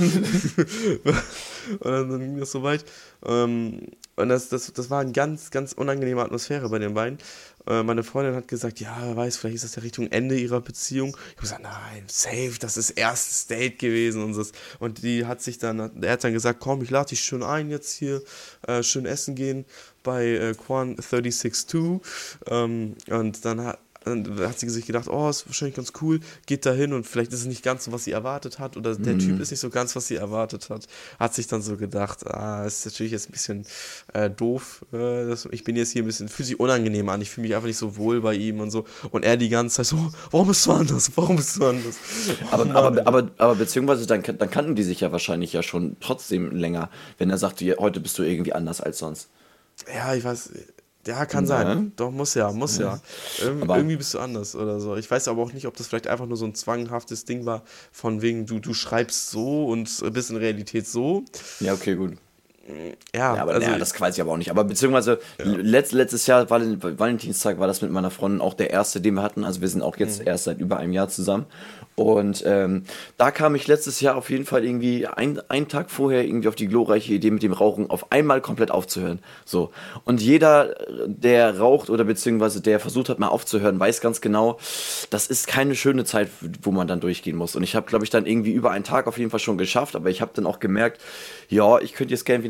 und dann, dann ging das so weit. Ähm, und das, das, das war eine ganz, ganz unangenehme Atmosphäre bei den beiden. Äh, meine Freundin hat gesagt, ja, wer weiß, vielleicht ist das ja Richtung Ende ihrer Beziehung. Ich habe gesagt, nein, safe, das ist erstes Date gewesen. Und, das, und die hat sich dann, er hat dann gesagt, komm, ich lade dich schön ein, jetzt hier äh, schön essen gehen bei äh, Quan sechsunddreißig zwei. Ähm, und dann hat dann hat sie sich gedacht, oh, ist wahrscheinlich ganz cool, geht da hin und vielleicht ist es nicht ganz so, was sie erwartet hat oder der Typ ist nicht so ganz, was sie erwartet hat. Hat sich dann so gedacht, ah, ist natürlich jetzt ein bisschen äh, doof, äh, das, ich bin jetzt hier ein bisschen, fühlt sich unangenehm an, ich fühle mich einfach nicht so wohl bei ihm und so und er die ganze Zeit so, warum bist du anders, warum bist du anders? Aber, Oh Mann, aber, aber, aber beziehungsweise dann, dann kannten die sich ja wahrscheinlich ja schon trotzdem länger, wenn er sagte, ja, heute bist du irgendwie anders als sonst. ja, ich weiß, ja, kann Ja. sein. Doch, muss ja, muss ja. Irg Aber- irgendwie bist du anders oder so. Ich weiß aber auch nicht, ob das vielleicht einfach nur so ein zwanghaftes Ding war, von wegen, du, du schreibst so und bist in Realität so. Ja, okay, gut. Ja, Ja, aber also, naja, das weiß ich aber auch nicht. Aber beziehungsweise letzt, letztes Jahr, Val Valentinstag, war das mit meiner Freundin auch der erste, den wir hatten. Also wir sind auch jetzt Mhm. erst seit über einem Jahr zusammen. Und ähm, da kam ich letztes Jahr auf jeden Fall irgendwie ein, einen Tag vorher irgendwie auf die glorreiche Idee mit dem Rauchen auf einmal komplett aufzuhören. So. Und jeder, der raucht oder beziehungsweise der versucht hat, mal aufzuhören, weiß ganz genau, das ist keine schöne Zeit, wo man dann durchgehen muss. Und ich habe, glaube ich, dann irgendwie über einen Tag auf jeden Fall schon geschafft. Aber ich habe dann auch gemerkt, ja, ich könnte jetzt gerne wieder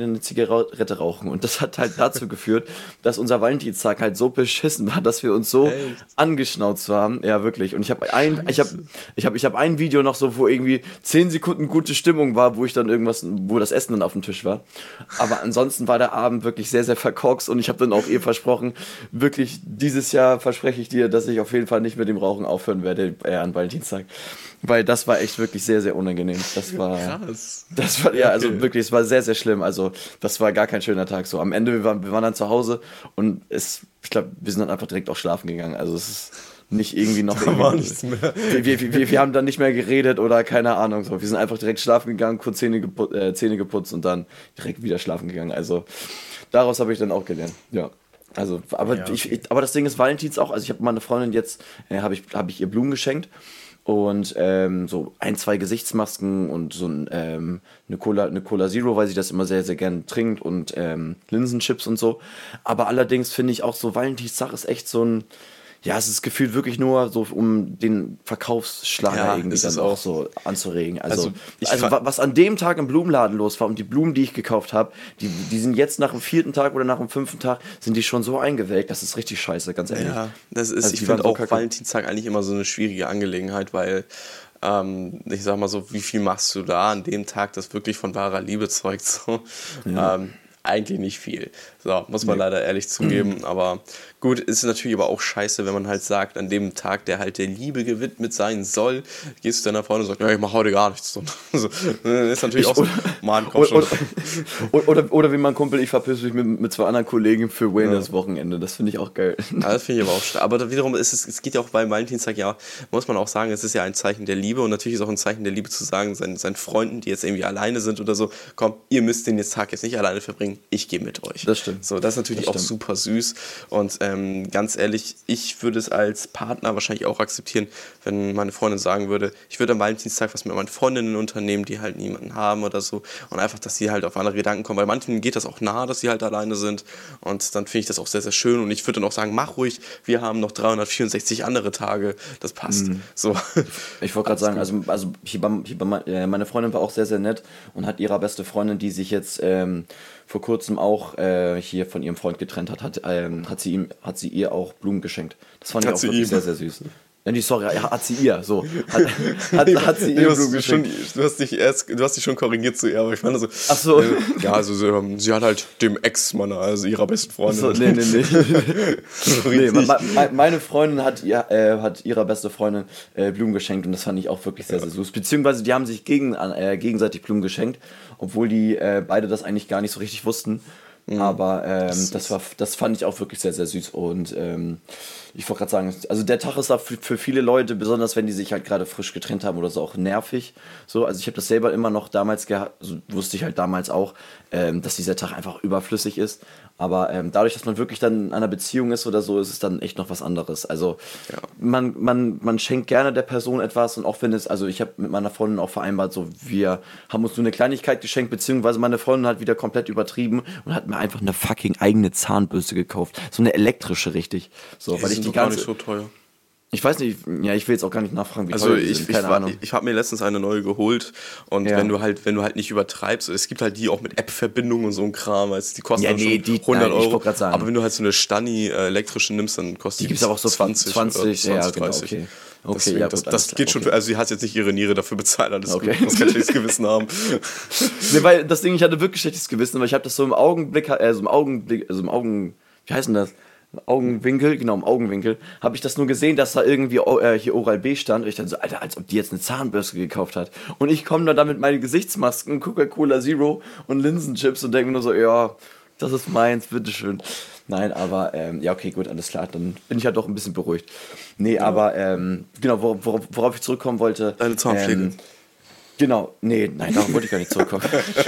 Freundin eine Zigarette rauchen. Und das hat halt dazu geführt, dass unser Valentinstag halt so beschissen war, dass wir uns so Echt? angeschnauzt haben. Ja, wirklich. Und ich habe ein, ich habe, ich habe, ich habe ein Video noch so, wo irgendwie zehn Sekunden gute Stimmung war, wo ich dann irgendwas, wo das Essen dann auf dem Tisch war. Aber ansonsten war der Abend wirklich sehr, sehr verkorkst und ich habe dann auch ihr versprochen, wirklich dieses Jahr verspreche ich dir, dass ich auf jeden Fall nicht mit dem Rauchen aufhören werde äh, an Valentinstag. Weil das war echt wirklich sehr, sehr unangenehm. Das war, Krass. Das war, ja, also okay. wirklich, es war sehr, sehr schlimm. Also, das war gar kein schöner Tag so. Am Ende, wir waren, wir waren dann zu Hause und es, ich glaube, wir sind dann einfach direkt auch schlafen gegangen. Also, es ist nicht irgendwie noch. Da irgendwie, war nichts mehr. Wir, wir, wir, wir haben dann nicht mehr geredet oder keine Ahnung. So. Wir sind einfach direkt schlafen gegangen, kurz Zähne, gepu- äh, Zähne geputzt und dann direkt wieder schlafen gegangen. Also, daraus habe ich dann auch gelernt. Ja. Also, aber, ja, okay. ich, ich, aber das Ding ist, Valentins auch. Also, ich habe meine Freundin jetzt, äh, habe ich, hab ich ihr Blumen geschenkt. Und ähm, so ein, zwei Gesichtsmasken und so ein, ähm, eine, Cola, eine Cola Zero, weil sie das immer sehr, sehr gern trinkt und ähm, Linsenchips und so. Aber allerdings finde ich auch so, Valentinstag ist echt so ein, ja, es ist gefühlt wirklich nur so, um den Verkaufsschlager ja, irgendwie dann auch so anzuregen. Also, also, also was an dem Tag im Blumenladen los war und die Blumen, die ich gekauft habe, die, die sind jetzt nach dem vierten Tag oder nach dem fünften Tag, sind die schon so eingewelkt, das ist richtig scheiße, ganz ehrlich. Ja, das ist, also ich finde auch so Valentinstag eigentlich immer so eine schwierige Angelegenheit, weil ähm, ich sag mal so, wie viel machst du da an dem Tag, das wirklich von wahrer Liebe zeugt, so. Ja. Ähm, eigentlich nicht viel. So, muss man nee. leider ehrlich zugeben. Mhm. Aber gut, ist natürlich aber auch scheiße, wenn man halt sagt, an dem Tag, der halt der Liebe gewidmet sein soll, gehst du dann nach vorne und sagst, ja, ich mach heute gar nichts. So, ist natürlich ich, auch so, Mann, komm schon. Oder, oder, oder wie mein Kumpel, ich verpiss mich mit, mit zwei anderen Kollegen für Wellness-Wochenende. Das finde ich auch geil. Ja, das finde ich aber auch stark. Aber wiederum ist es, es geht ja auch beim Valentinstag, ja, muss man auch sagen, es ist ja ein Zeichen der Liebe und natürlich ist auch ein Zeichen der Liebe zu sagen, seinen, seinen Freunden, die jetzt irgendwie alleine sind oder so, komm, ihr müsst den jetzt Tag jetzt nicht alleine verbringen, ich gehe mit euch. Das stimmt. So, das ist natürlich das auch stimmt. super süß und ähm, ganz ehrlich, ich würde es als Partner wahrscheinlich auch akzeptieren, wenn meine Freundin sagen würde, ich würde am Valentinstag was mit meinen Freundinnen unternehmen, die halt niemanden haben oder so und einfach, dass sie halt auf andere Gedanken kommen, weil manchen geht das auch nahe, dass sie halt alleine sind und dann finde ich das auch sehr, sehr schön und ich würde dann auch sagen, mach ruhig, wir haben noch dreihundertvierundsechzig andere Tage, das passt. Mhm. So. Ich wollte gerade sagen, also, also hier bei, hier bei meine Freundin war auch sehr, sehr nett und hat ihrer beste Freundin, die sich jetzt ähm, vor kurzem auch äh, hier von ihrem Freund getrennt hat, hat, ähm, hat, sie ihm, hat sie ihr auch Blumen geschenkt. Das fand ich hat auch wirklich ihm. sehr, sehr süß. Ja, nee, sorry, ja, hat sie ihr, so. Hat, hat, hat sie ihr Blumen geschenkt. Schon, du, hast dich erst, du hast dich schon korrigiert zu ihr, aber ich fand so... Ach so. Äh, ja, also sie, ähm, sie hat halt dem Ex-Mann, also ihrer besten Freundin... So, nee, nee, nee. nee ma, ma, meine Freundin hat, ihr, äh, hat ihrer beste Freundin äh, Blumen geschenkt und das fand ich auch wirklich sehr, sehr süß. Beziehungsweise die haben sich gegen, äh, gegenseitig Blumen geschenkt, obwohl die äh, beide das eigentlich gar nicht so richtig wussten. Mhm. Aber ähm, das, das, war, das fand ich auch wirklich sehr, sehr süß und ähm, ich wollte gerade sagen, also der Tag ist da für, für viele Leute, besonders wenn die sich halt gerade frisch getrennt haben oder so, auch nervig. So, also ich habe das selber immer noch damals gehabt, also wusste ich halt damals auch, ähm, dass dieser Tag einfach überflüssig ist. Aber ähm, dadurch, dass man wirklich dann in einer Beziehung ist oder so, ist es dann echt noch was anderes. Also ja. man, man, man schenkt gerne der Person etwas und auch wenn es, also ich habe mit meiner Freundin auch vereinbart, so wir haben uns nur eine Kleinigkeit geschenkt, beziehungsweise meine Freundin hat wieder komplett übertrieben und hat mir einfach eine fucking eigene Zahnbürste gekauft. So eine elektrische, richtig. So, die weil sind ich die gar ganze, nicht so teuer. Ich weiß nicht, ja, ich will jetzt auch gar nicht nachfragen, wie also teuer die ich, sind, ich, keine Ahnung. Ich, ich habe mir letztens eine neue geholt und ja. wenn du halt, wenn du halt nicht übertreibst, es gibt halt die auch mit App-Verbindung und so ein Kram, also die kosten ja, dann nee, schon die, hundert nein, Euro, aber wenn du halt so eine Stani äh, elektrische nimmst, dann kostet die, die gibt's aber auch so zwanzig, zwanzig, zwanzig, ja, dreißig. Genau, okay. Okay, Deswegen, ja, das, gut, das geht schon, okay. also sie hat jetzt nicht ihre Niere dafür bezahlt, alles okay. gut, muss kein schlechtes Gewissen haben. Nee, weil das Ding, ich hatte wirklich schlechtes Gewissen, weil ich habe das so im Augenblick, äh, so im Augenblick, also im Augen, wie heißt denn das? Augenwinkel, genau, im Augenwinkel, habe ich das nur gesehen, dass da irgendwie äh, hier Oral-B stand. Und ich dachte so, Alter, als ob die jetzt eine Zahnbürste gekauft hat. Und ich komme da mit meinen Gesichtsmasken, Coca-Cola Zero und Linsenchips und denke mir nur so, ja, das ist meins, bitteschön. Nein, aber, ähm, ja, okay, gut, alles klar, dann bin ich halt doch ein bisschen beruhigt. Nee, ja. aber, ähm, genau, wor- wor- worauf ich zurückkommen wollte. Deine Zahnpflege. Ähm, Genau, nee, nein, darauf wollte ich gar nicht zurückkommen.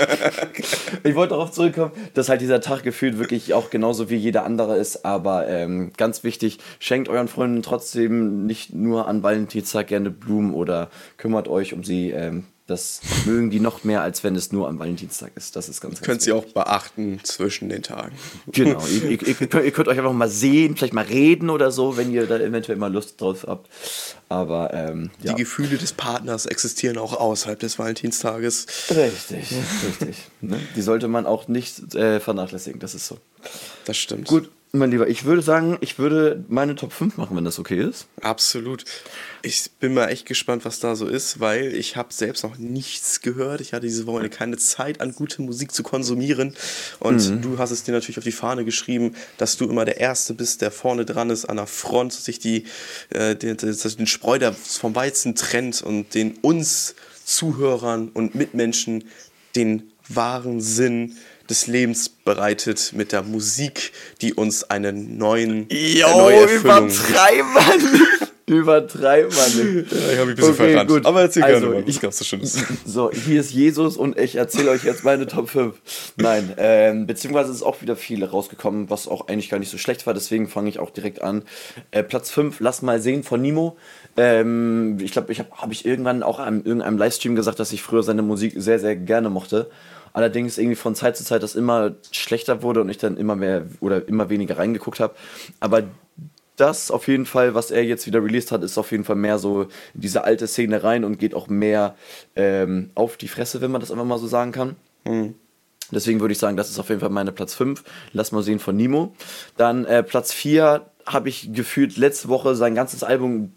Ich wollte darauf zurückkommen, dass halt dieser Tag gefühlt wirklich auch genauso wie jeder andere ist, aber ähm, ganz wichtig, schenkt euren Freunden trotzdem nicht nur an Valentinstag gerne Blumen oder kümmert euch um sie, ähm, Das mögen die noch mehr, als wenn es nur am Valentinstag ist. Das ist ganz, ganz Könnt ihr auch beachten zwischen den Tagen. Genau, ihr, ihr, ihr, könnt, ihr könnt euch einfach mal sehen, vielleicht mal reden oder so, wenn ihr da eventuell mal Lust drauf habt. Aber ähm, ja. Die Gefühle des Partners existieren auch außerhalb des Valentinstages. Richtig, richtig. Ne? Die sollte man auch nicht äh, vernachlässigen, das ist so. Das stimmt. Gut, mein Lieber, ich würde sagen, ich würde meine Top fünf machen, wenn das okay ist. Absolut. Ich bin mal echt gespannt, was da so ist, weil ich habe selbst noch nichts gehört. Ich hatte diese Woche keine Zeit, an gute Musik zu konsumieren. Und mhm. du hast es dir natürlich auf die Fahne geschrieben, dass du immer der Erste bist, der vorne dran ist, an der Front, sich die, äh, den, den Spreu vom Weizen trennt und den uns Zuhörern und Mitmenschen den wahren Sinn des Lebens bereitet mit der Musik, die uns einen neuen, jo, eine neue Erfüllung übertreib man! Übertreib man. Ja, ich habe mich ein bisschen okay, verrannt. Gut. Aber erzähl also, gerne mal, was ich, gab's da Schönes? So, hier ist Jesus und ich erzähle euch jetzt meine Top fünf. Nein, ähm, beziehungsweise ist auch wieder viel rausgekommen, was auch eigentlich gar nicht so schlecht war, deswegen fange ich auch direkt an. Äh, Platz fünf, Lass mal sehen von Nimo. Ähm, ich glaube, ich habe hab ich irgendwann auch in irgendeinem Livestream gesagt, dass ich früher seine Musik sehr, sehr gerne mochte. Allerdings irgendwie von Zeit zu Zeit das immer schlechter wurde und ich dann immer mehr oder immer weniger reingeguckt habe. Aber das auf jeden Fall, was er jetzt wieder released hat, ist auf jeden Fall mehr so in diese alte Szene rein und geht auch mehr ähm, auf die Fresse, wenn man das einfach mal so sagen kann. Mhm. Deswegen würde ich sagen, das ist auf jeden Fall meine Platz fünf. Lass mal sehen von Nimo. Dann äh, Platz vier habe ich gefühlt letzte Woche sein ganzes Album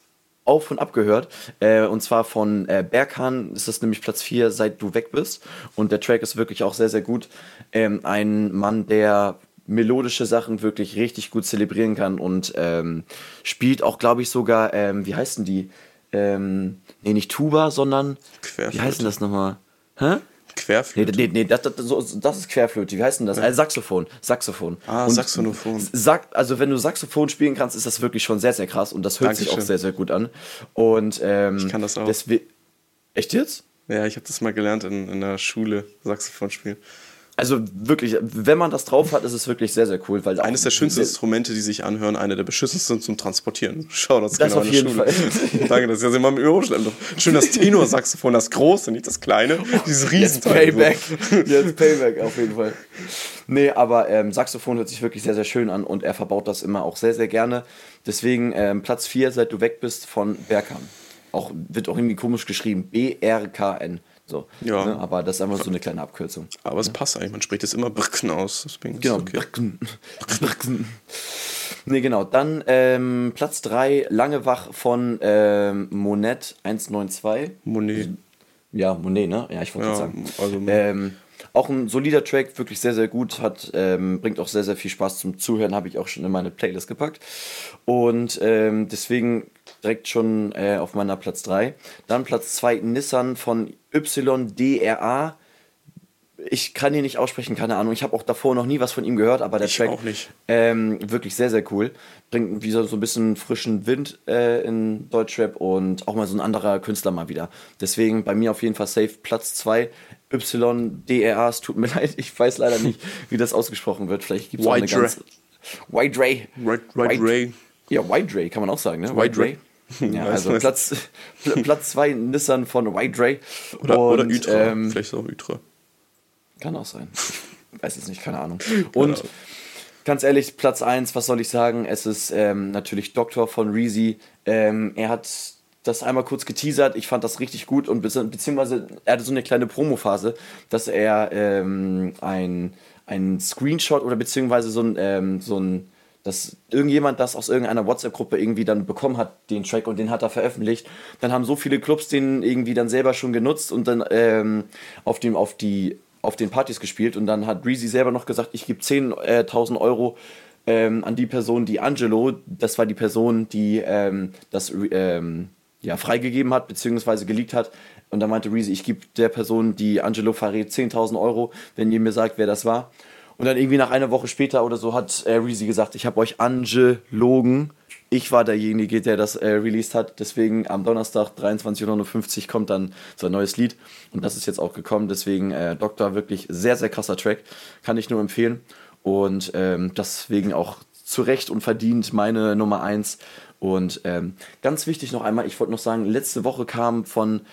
auf und ab gehört. Äh, und zwar von äh, Berghahn ist das nämlich Platz vier, Seit du weg bist. Und der Track ist wirklich auch sehr, sehr gut. Ähm, ein Mann, der melodische Sachen wirklich richtig gut zelebrieren kann und ähm, spielt auch, glaube ich, sogar, ähm, wie heißen die? Ähm, nee, nicht Tuba, sondern, Querflöte. Wie heißen das nochmal? Hä? Querflöte? Nee, nee, nee das, das, das ist Querflöte. Wie heißt denn das? Ja. Äh, Saxophon. Saxophon. Ah, und Saxophon. Sag, also wenn du Saxophon spielen kannst, ist das wirklich schon sehr, sehr krass und das hört Dankeschön. Sich auch sehr, sehr gut an. Und ähm, ich kann das auch. Deswegen, echt jetzt? Ja, ich habe das mal gelernt in, in der Schule, Saxophon spielen. Also wirklich, wenn man das drauf hat, ist es wirklich sehr, sehr cool. Weil eines der schönsten Instrumente, die sich anhören, eine der beschissensten zum Transportieren. Schau, das, das genau auf jeden Schule. Fall. Danke, das ist ja immer mit Überschleppen. Schön das Tenorsaxophon, das große, nicht das kleine. Dieses Riesenteil. Jetzt Payback. Jetzt Payback auf jeden Fall. Nee, aber ähm, Saxophon hört sich wirklich sehr, sehr schön an und er verbaut das immer auch sehr, sehr gerne. Deswegen ähm, Platz vier, Seit du weg bist, von Berghahn. Auch, wird auch irgendwie komisch geschrieben. B R K N. So, ja. Ne? Aber das ist einfach so eine kleine Abkürzung. Aber es ne? passt eigentlich, man spricht es immer Brücken aus. Deswegen genau, okay. Brücken. Brücken. Ne, genau. Dann ähm, Platz drei, Lange wach von ähm, Monet eins neun zwei. Monet. Ja, Monet, ne? Ja, ich wollte ja, sagen. Also, ähm, auch ein solider Track, wirklich sehr, sehr gut, hat, ähm, bringt auch sehr, sehr viel Spaß zum Zuhören, habe ich auch schon in meine Playlist gepackt. Und ähm, deswegen direkt schon äh, auf meiner Platz drei. Dann Platz zwei, Nissan von Y D R A. Ich kann ihn nicht aussprechen, keine Ahnung. Ich habe auch davor noch nie was von ihm gehört, aber der ich Track auch nicht. Ähm, wirklich sehr, sehr cool. Bringt wieder so ein bisschen frischen Wind äh, in Deutschrap und auch mal so ein anderer Künstler mal wieder. Deswegen bei mir auf jeden Fall safe Platz zwei. Y D R A, es tut mir leid, ich weiß leider nicht, wie das ausgesprochen wird. Vielleicht gibt es auch eine ganz... White Ray. White Ray. Ja, White Ray kann man auch sagen, ne? White Ray. Ja, also Platz Platz zwei Nissan von White Ray. Oder, und, oder Ytra, ähm, vielleicht auch Ytra. Kann auch sein. Ich weiß es nicht, keine Ahnung. Und ganz ehrlich, Platz eins, was soll ich sagen? Es ist ähm, natürlich Doktor von Reezy. Ähm, er hat das einmal kurz geteasert. Ich fand das richtig gut und be- beziehungsweise er hatte so eine kleine Promophase, dass er ähm, ein, ein Screenshot oder beziehungsweise so ein, ähm, so ein dass irgendjemand das aus irgendeiner WhatsApp-Gruppe irgendwie dann bekommen hat, den Track, und den hat er veröffentlicht. Dann haben so viele Clubs den irgendwie dann selber schon genutzt und dann ähm, auf, dem, auf, die, auf den Partys gespielt. Und dann hat Reezy selber noch gesagt, ich gebe zehntausend Euro ähm, an die Person, die Angelo, das war die Person, die ähm, das ähm, ja, freigegeben hat, beziehungsweise geleakt hat. Und dann meinte Reezy, ich gebe der Person, die Angelo verrät, zehntausend Euro, wenn ihr mir sagt, wer das war. Und dann irgendwie nach einer Woche später oder so hat äh, Reezy gesagt, ich habe euch angelogen. Ich war derjenige, der das äh, released hat. Deswegen am Donnerstag dreiundzwanzig Uhr neunundfünfzig kommt dann sein neues Lied. Und das ist jetzt auch gekommen. Deswegen äh, Doktor, wirklich sehr, sehr krasser Track. Kann ich nur empfehlen. Und ähm, deswegen auch zu Recht und verdient meine Nummer eins. Und ähm, ganz wichtig noch einmal, ich wollte noch sagen, letzte Woche kam von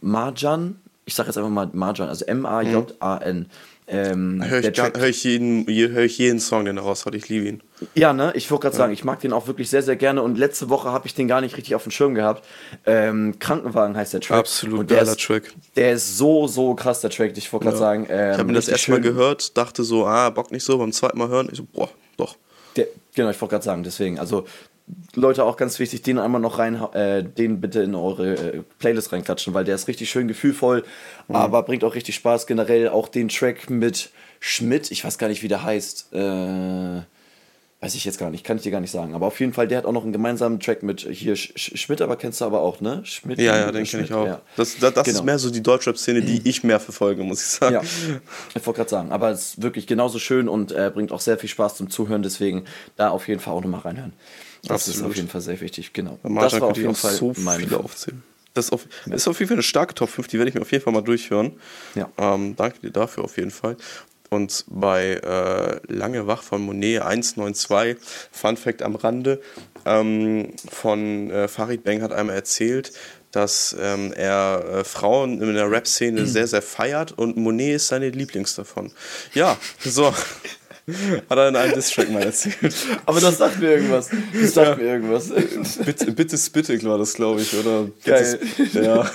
Marjan, ich sag jetzt einfach mal Marjan, also M A J A N. Ähm, Höre ich, hör ich, jeden, hör ich jeden Song, den er raushaut, ich liebe ihn. Ja, ne, ich wollte gerade Ja. sagen, ich mag den auch wirklich sehr, sehr gerne und letzte Woche habe ich den gar nicht richtig auf dem Schirm gehabt. Ähm, Krankenwagen heißt der Track. Absolut und der geiler ist, Track. Der ist so, so krass, der Track, ich wollte gerade Ja. sagen. Ähm, Ich habe mir das richtig erste Mal schön. gehört, dachte so, ah, Bock nicht so, beim zweiten Mal hören, ich so, boah, doch. Der, genau, ich wollte gerade sagen, deswegen, also Leute, auch ganz wichtig, den einmal noch rein, äh, den bitte in eure äh, Playlist reinklatschen, weil der ist richtig schön gefühlvoll, Mhm. aber bringt auch richtig Spaß. Generell auch den Track mit Schmidt, ich weiß gar nicht, wie der heißt, äh, weiß ich jetzt gar nicht, kann ich dir gar nicht sagen, aber auf jeden Fall, der hat auch noch einen gemeinsamen Track mit hier Sch Sch Schmidt, aber kennst du aber auch, ne? Schmidt. Ja, ja, den kenne ich auch. Ja. Das, das, das Genau. ist mehr so die Deutschrap-Szene, die ich mehr verfolge, muss ich sagen. Ja, ich wollte gerade sagen, aber es ist wirklich genauso schön und äh, bringt auch sehr viel Spaß zum Zuhören, deswegen da auf jeden Fall auch nochmal reinhören. Das Absolut. ist auf jeden Fall sehr wichtig, genau. Bei Das Marjan war auf könnte ich jeden auch Fall so meine viele Fünf. aufzählen. Das ist auf, ist auf jeden Fall eine starke Top fünf, die werde ich mir auf jeden Fall mal durchhören. Ja. Ähm, danke dir dafür auf jeden Fall. Und bei äh, Lange Wach von Monet eins neun zwei, Fun Fact am Rande, ähm, von äh, Farid Bang hat einmal erzählt, dass ähm, er äh, Frauen in der Rap-Szene sehr, sehr feiert und Monet ist seine Lieblings davon. Ja, so. Hat er in einem Diss-Track mal erzählt. Aber das sagt mir irgendwas. Das sagt mir irgendwas. Bitte, bitte Spittig war das, glaube ich, oder? Geil. Bitte, ja.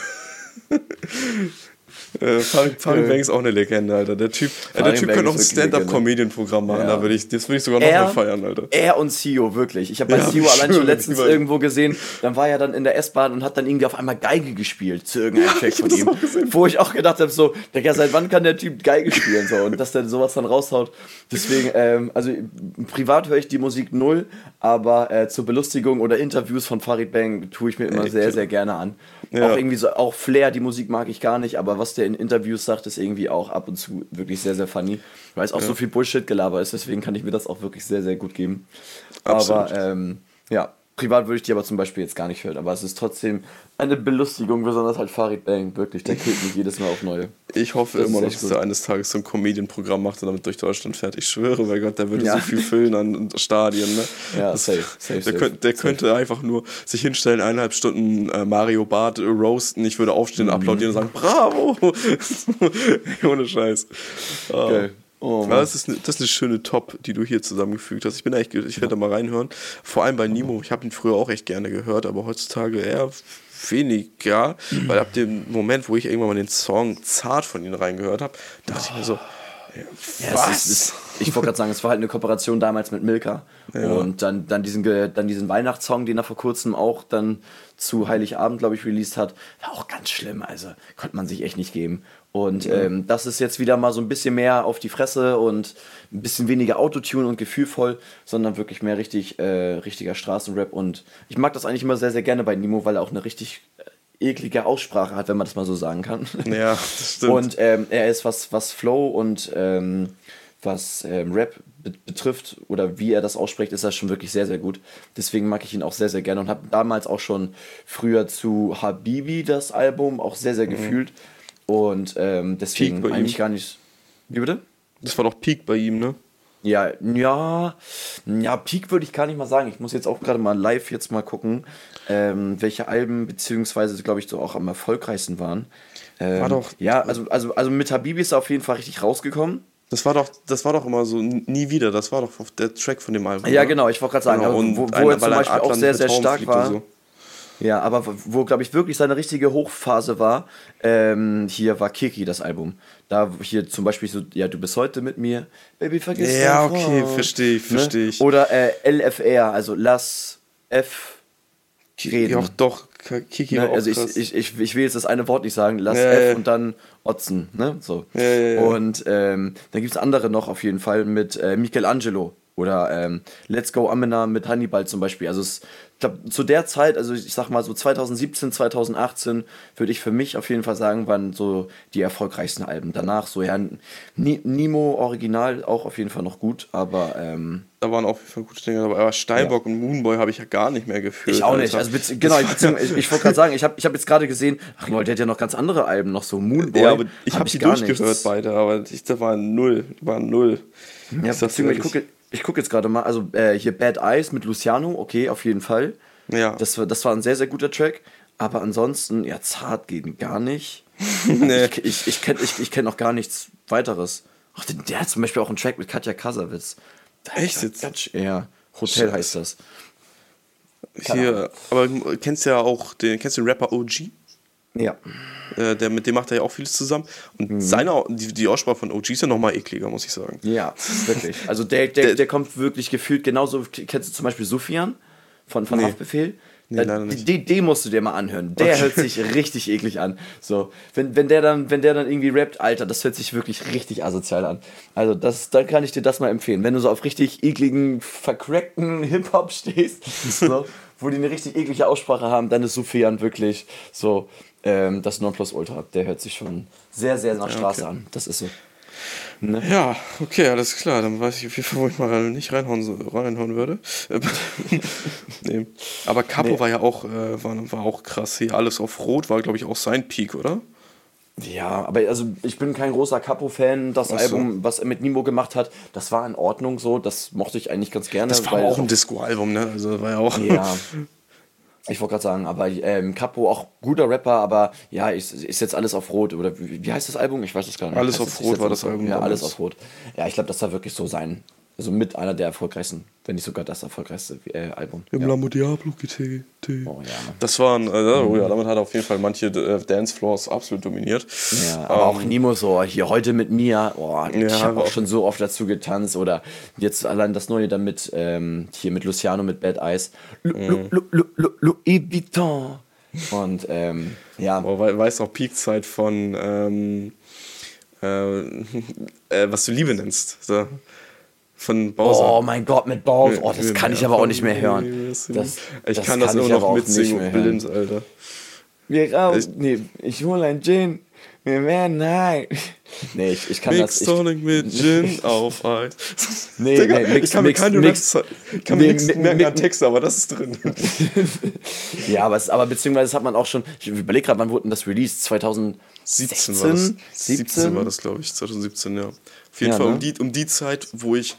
Äh, Farid Geil. Bang ist auch eine Legende, Alter. Der Typ, äh, der Farid Typ Bang könnte auch ein ist wirklich Stand-Up-Comedian-Programm machen. Ja. Da würde ich, das würde ich sogar noch Er- mal feiern, Alter. Er und Sio, wirklich. Ich habe bei Ja, Sio ich allein schon schwöre, letztens überall. irgendwo gesehen, dann war er dann in der S-Bahn und hat dann irgendwie auf einmal Geige gespielt zu irgendeinem Track ich von hab das ihm. auch gesehen. Wo ich auch gedacht habe, so, Digga, seit wann kann der Typ Geige spielen? So, und dass der sowas dann raushaut. Deswegen, ähm, also privat höre ich die Musik null, aber äh, zur Belustigung oder Interviews von Farid Bang tue ich mir immer Ey, sehr, klar. sehr gerne an. Ja. Auch irgendwie so, auch Flair, die Musik mag ich gar nicht, aber was der in Interviews sagt, ist irgendwie auch ab und zu wirklich sehr, sehr funny. Weil es auch so viel Bullshit-Gelaber ist, deswegen kann ich mir das auch wirklich sehr, sehr gut geben. Absolut. Aber ähm, ja, privat würde ich die aber zum Beispiel jetzt gar nicht hören, aber es ist trotzdem eine Belustigung, besonders halt Farid Bang, wirklich, der killt mich jedes Mal auf neue. Ich hoffe Das ist immer noch, echt dass gut. er eines Tages so ein Comedian-Programm macht und damit durch Deutschland fährt. Ich schwöre, bei Gott, der würde Ja. so viel füllen an Stadien. Ne? Ja, Das- safe, safe, Der, safe, könnt, der safe. könnte einfach nur sich hinstellen, eineinhalb Stunden äh, Mario Barth äh, roasten. Ich würde aufstehen, Mhm. applaudieren und sagen, bravo! Ohne Scheiß. Ah. Geil. Oh, Ja, Mann. das, ist eine, das ist eine schöne Top, die du hier zusammengefügt hast. Ich bin echt, ich werde da mal reinhören. Vor allem bei Nimo. Ich habe ihn früher auch echt gerne gehört, aber heutzutage eher weniger. Weil ab dem Moment, wo ich irgendwann mal den Song Zart von ihm reingehört habe, dachte ich mir so, Ja, was? es ist, es, ich wollte gerade sagen, es war halt eine Kooperation damals mit Milka. Und dann, dann, diesen, Ge- dann diesen Weihnachtssong, den er vor kurzem auch dann zu Heiligabend, glaube ich, released hat, war auch ganz schlimm. Also konnte man sich echt nicht geben. Und ähm, das ist jetzt wieder mal so ein bisschen mehr auf die Fresse und ein bisschen weniger Autotune und gefühlvoll, sondern wirklich mehr richtig, äh, richtiger Straßenrap. Und ich mag das eigentlich immer sehr, sehr gerne bei Nimo, weil er auch eine richtig äh, eklige Aussprache hat, wenn man das mal so sagen kann. Ja, das stimmt. Und ähm, er ist, was, was Flow und ähm, was ähm, Rap be betrifft oder wie er das ausspricht, ist er schon wirklich sehr, sehr gut. Deswegen mag ich ihn auch sehr, sehr gerne und habe damals auch schon früher zu Habibi das Album auch sehr, sehr gefühlt. Und ähm, deswegen Peak bei eigentlich ihm. gar nicht. Wie bitte? Das war doch Peak bei ihm, ne? Ja, ja, ja, Peak würde ich gar nicht mal sagen. Ich muss jetzt auch gerade mal live jetzt mal gucken, ähm, welche Alben beziehungsweise, glaube ich, so auch am erfolgreichsten waren. Ähm, War doch- Ja, also, also, also mit Habibi ist er auf jeden Fall richtig rausgekommen. Das war doch, das war doch immer so, nie wieder, das war doch der Track von dem Album. Ja, oder? genau, ich wollte gerade sagen, Genau, wo, und wo, wo ein- er zum weil ein Beispiel auch Adler sehr, mit sehr Traum stark fliegt und war. so. Ja, aber wo, wo glaube ich, wirklich seine richtige Hochphase war, ähm, hier war Kiki, das Album. Da hier zum Beispiel so, ja, du bist heute mit mir, Baby, vergiss Ja, deine okay, Frau. verstehe ich, verstehe ich. Oder äh, L F R, also Lass F reden. Ja, doch, Kiki Ne, war auch also krass. ich, ich, ich, ich will jetzt das eine Wort nicht sagen, lass Ja, F ja. und dann Otzen, ne? So. Ja, ja, ja. Und ähm, dann gibt es andere noch auf jeden Fall mit äh, Michelangelo oder ähm, Let's Go Amena mit Hannibal zum Beispiel. Also es, ich glaube, zu der Zeit, also ich sag mal so zwanzig siebzehn, zwanzig achtzehn, würde ich für mich auf jeden Fall sagen, waren so die erfolgreichsten Alben. Danach so, ja, Ni- Nemo Original auch auf jeden Fall noch gut, aber ähm, Da waren auch auf jeden Fall gute Dinge dabei. Aber Steinbock und Moonboy habe ich ja gar nicht mehr gefühlt. ich auch nicht. Alter. Also bezieh- genau, ich, bezieh- ich, ich wollte gerade sagen, ich habe ich hab jetzt gerade gesehen, ach Leute, der hat ja noch ganz andere Alben, noch so Moonboy. Ja, aber ich habe hab die gar durchgehört nichts. beide, aber ich, da waren null, waren null. Ja, Ich sag's beziehungsweise ich ehrlich. gucke ich guck jetzt gerade mal, also äh, hier Bad Eyes mit Luciano, okay, auf jeden Fall. Ja. Das, war- das war ein sehr, sehr guter Track. Aber ansonsten, ja, zart geht gar nicht. Nee. Ich, ich, ich kenne ich, ich kenn auch gar nichts weiteres. Ach, der, der hat zum Beispiel auch einen Track mit Katja Kasavitz. Echt jetzt? Ganz, ja, Hotel Scheiße. heißt das. Hier, aber du kennst ja auch den, kennst du den Rapper O G? Ja. Äh, der, mit dem macht er ja auch vieles zusammen. Und Mhm. seine, die, die Aussprache von O G ist ja nochmal ekliger, muss ich sagen. Ja, wirklich. Also der, der, der kommt wirklich gefühlt genauso. Kennst du zum Beispiel Sufjan von, von Nee. Haftbefehl? Nee, Äh, leider nicht. Den, den musst du dir mal anhören. Der Okay. hört sich richtig eklig an. So, wenn, wenn, der dann, wenn der dann irgendwie rappt, Alter, das hört sich wirklich richtig asozial an. Also das, dann kann ich dir das mal empfehlen. Wenn du so auf richtig ekligen, vercrackten Hip-Hop stehst, so, wo die eine richtig eklige Aussprache haben, dann ist Sufjan wirklich so ähm, das Nonplusultra. Der hört sich schon sehr, sehr nach Straße okay. an. Das ist so. Ne? Ja, okay, alles klar. Dann weiß ich auf jeden Fall, wo ich mal nicht reinhauen, so- reinhauen würde. Nee. Aber Capo Nee. war ja auch, äh, war, war auch krass. Hier alles auf Rot war, glaube ich, auch sein Peak, oder? Ja, aber also ich bin kein großer Capo-Fan. Das Ach so. Album, was er mit Nimo gemacht hat, das war in Ordnung so. Das mochte ich eigentlich ganz gerne. Das war weil aber auch ein Disco-Album, ne? Also war ja auch. Ja, ich wollte gerade sagen, aber ähm, Capo auch guter Rapper, aber ja, ist, ist jetzt alles auf Rot. Oder wie, wie heißt das Album? Ich weiß es gar nicht. Alles Heißt auf es- Rot ist war jetzt das Album Ja, alles damals. auf Rot. Ja, ich glaube, das war wirklich so sein. Also mit einer der erfolgreichsten, wenn nicht sogar das erfolgreichste äh, Album. Im Ja. Lamo Diablo G T. Oh ja. Das waren, äh, oh ja, damit hat er auf jeden Fall manche äh, Dancefloors absolut dominiert. Ja, aber auch Ähm, Nimo so, hier heute mit Mia, oh, ich Ja, habe aber auch auch- schon so oft dazu getanzt oder jetzt allein das Neue damit, ähm, hier mit Luciano mit Bad Eyes, Lu, Lu, Lu, Lu, Lu, Louis Vuitton und ähm, ja, Oh, we weißt auch Peakzeit von ähm, äh, äh, was du Liebe nennst. So. Von Bowser. oh mein Gott, mit Balls, oh, das kann ich aber auch nicht mehr hören. Das, ich das kann das immer ich aber noch auch mitsingen, nicht mehr hören. blind, Alter. Wir rauchen, Ich- nee, ich hole ein Gin, wir werden nein. Nee, ich, ich kann Mix das, ich, Tonic mit Gin auf Eis. Nee, Digga, nee, mix- ich kann mir mix- keine mix- Raps, ich kann mir nee, nichts mi- merken mi- an Texte, aber das ist drin. Ja, aber, es, aber beziehungsweise das hat man auch schon, ich überlege gerade, wann wurde denn das released? zwanzig siebzehn sechzehn? war das. siebzehn siebzehn war das, glaube ich. zwanzig siebzehn, ja. Auf jeden Ja, Fall ne? um, die, um die Zeit, wo ich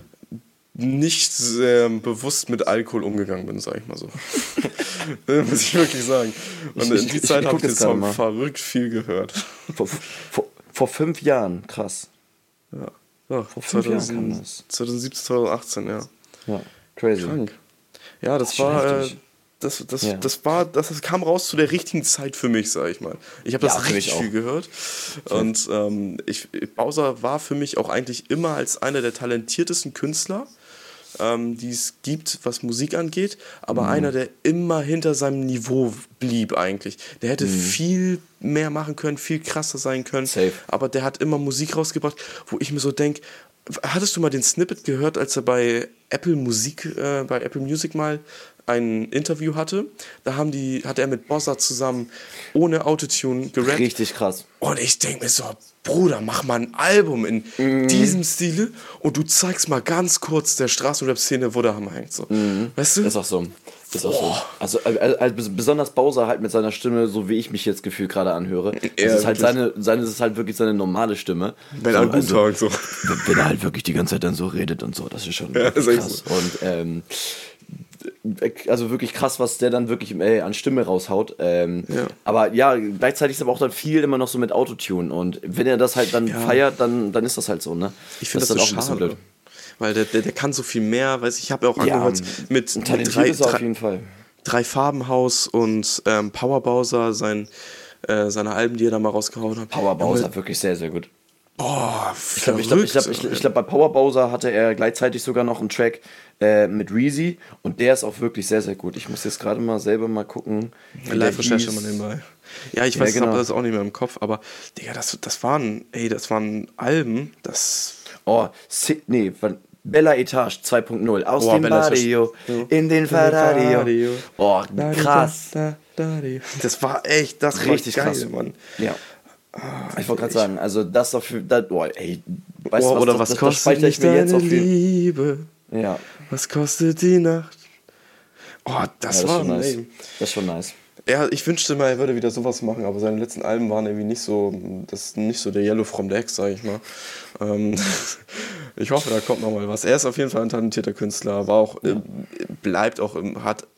nicht ähm, bewusst mit Alkohol umgegangen bin, sag ich mal so. Das muss ich wirklich sagen. Und Ich- in ich- die ich- Zeit ich habe guck ich den jetzt gerade Song mal. verrückt viel gehört. Vor, vor, vor fünf Jahren, krass. Ja. Ja, Vor fünf Jahren kam zweitausend, das. zwanzig siebzehn, zwanzig achtzehn, ja. Ja, crazy. Krank. Ja, das, Das ist schon war, äh, heftig. das, das, Ja. das war, das, das kam raus zu der richtigen Zeit für mich, sag ich mal. Ich habe Ja, das für mich richtig auch. viel gehört. Und ähm, ich, Bowser war für mich auch eigentlich immer als einer der talentiertesten Künstler, ähm, die es gibt, was Musik angeht, aber Mhm. einer, der immer hinter seinem Niveau blieb eigentlich. Der hätte viel mehr machen können, viel krasser sein können, Mhm. Safe. aber der hat immer Musik rausgebracht, wo ich mir so denke, hattest du mal den Snippet gehört, als er bei Apple Musik, äh, bei Apple Music mal ein Interview hatte? Da haben die, hat er mit Bowser zusammen ohne Autotune gerappt. Richtig krass. Und ich denke mir so, Bruder, mach mal ein Album in Mhm. diesem Stile und du zeigst mal ganz kurz der Straßenrap-Szene, wo der Hammer hängt. So. Weißt du? Ist auch so. Ist auch so. Also, äh, äh, bes- besonders Bowser halt mit seiner Stimme, so wie ich mich jetzt gefühlt gerade anhöre. Das Ja, ist halt wirklich. seine, seine, das ist halt wirklich seine normale Stimme. Wenn so, er gut Tag so. wenn, wenn er halt wirklich die ganze Zeit dann so redet und so, das ist schon Ja, wirklich ist echt krass. Und ähm, also wirklich krass, was der dann wirklich äh, an Stimme raushaut. Ähm, Ja. Aber ja, gleichzeitig ist aber auch dann viel immer noch so mit Autotune. Und wenn er das halt dann Ja. feiert, dann, dann ist das halt so, ne? Ich finde das, ist so dann auch ein bisschen schade. Weil der, der, der kann so viel mehr, weiß ich, ich habe ja auch Ja, angehört mit, Und mit talentiert drei, ist er auf drei, jeden Fall. drei Farbenhaus und ähm, Power Bowser, sein, äh, seine Alben, die er da mal rausgehauen hat. Power Bowser, Junge, wirklich sehr, sehr gut. Boah, Ich glaube, ich glaub, ich glaub, ich, ich glaub, bei Power Bowser hatte er gleichzeitig sogar noch einen Track äh, mit Reezy und der ist auch wirklich sehr, sehr gut. Ich muss jetzt gerade mal selber mal gucken. wie der Live-Recherche hieß. mal nebenbei. Ja, ich Ja, weiß, ich genau. habe das auch nicht mehr im Kopf, aber Digga, das, das waren, ey, das waren Alben, das. Oh, Si- nee, von Bella Etage zwei Punkt null. Aus Oh, dem Bella Etage. Barrio, Ja. in den Ferrario. Ferrario. Oh, krass. Das war echt, das Richtig war geil, krass. Mann. Ja. Ich wollte gerade sagen, also das dafür, das, oh, ey, weißt Oh, du oder das, was das, das kostet speichere ich mich mir jetzt deine auf jeden Liebe? Ja, Was kostet die Nacht? Oh, ja, das das ist war schon nice. ey. Das ist schon nice. Ja, ich wünschte mal, er würde wieder sowas machen, aber seine letzten Alben waren irgendwie nicht so, das ist nicht so der Yellow from the X, sag ich mal. Ähm, ich hoffe, da kommt noch mal was. Er ist auf jeden Fall ein talentierter Künstler, aber auch, äh, bleibt auch, im- hat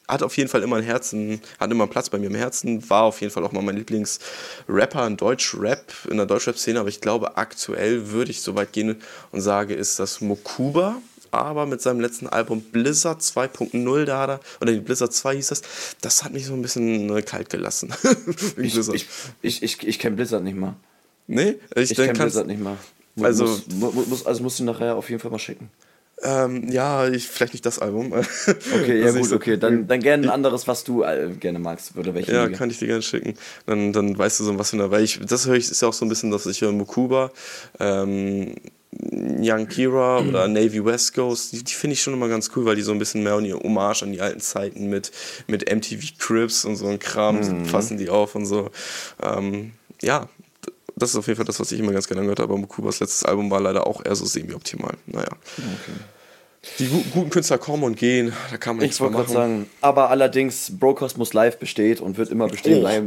hat auf jeden Fall immer ein Herzen, hat immer einen Platz bei mir im Herzen, war auf jeden Fall auch mal mein Lieblingsrapper in Deutschrap, in der Deutschrap-Szene, aber ich glaube, aktuell würde ich so weit gehen und sage, ist das Mokuba, aber mit seinem letzten Album Blizzard zwei Punkt null, da hat er, oder Blizzard zwei hieß das, das hat mich so ein bisschen äh, kalt gelassen. ich ich, ich, ich, ich kenne Blizzard nicht mal. Nee? Ich, ich kenne Blizzard nicht mal. Muss, also, muss, muss, also musst du nachher auf jeden Fall mal schicken. Ähm, ja, ich, vielleicht nicht das Album. Okay, ja gut, so okay. Dann, dann gerne ein anderes, was du äh, gerne magst. Oder welche ja, Liga. Kann ich dir gerne schicken. Dann, dann weißt du so, was für eine... Weil ich, das höre ich, ist ja auch so ein bisschen, dass ich höre Mokuba, ähm, Young Kira oder Navy West Coast, die, die finde ich schon immer ganz cool, weil die so ein bisschen mehr an die Hommage an die alten Zeiten mit, mit M T V Cribs und so ein Kram, mhm. fassen die auf und so. Ähm, ja, das ist auf jeden Fall das, was ich immer ganz gerne gehört habe. Aber Mokubas letztes Album war leider auch eher so semi-optimal. Naja. Okay. Die gu- guten Künstler kommen und gehen, da kann man nichts mehr machen. Ich wollte gerade sagen, aber allerdings, Brokosmos Live besteht und wird immer bestehen oh. bleiben.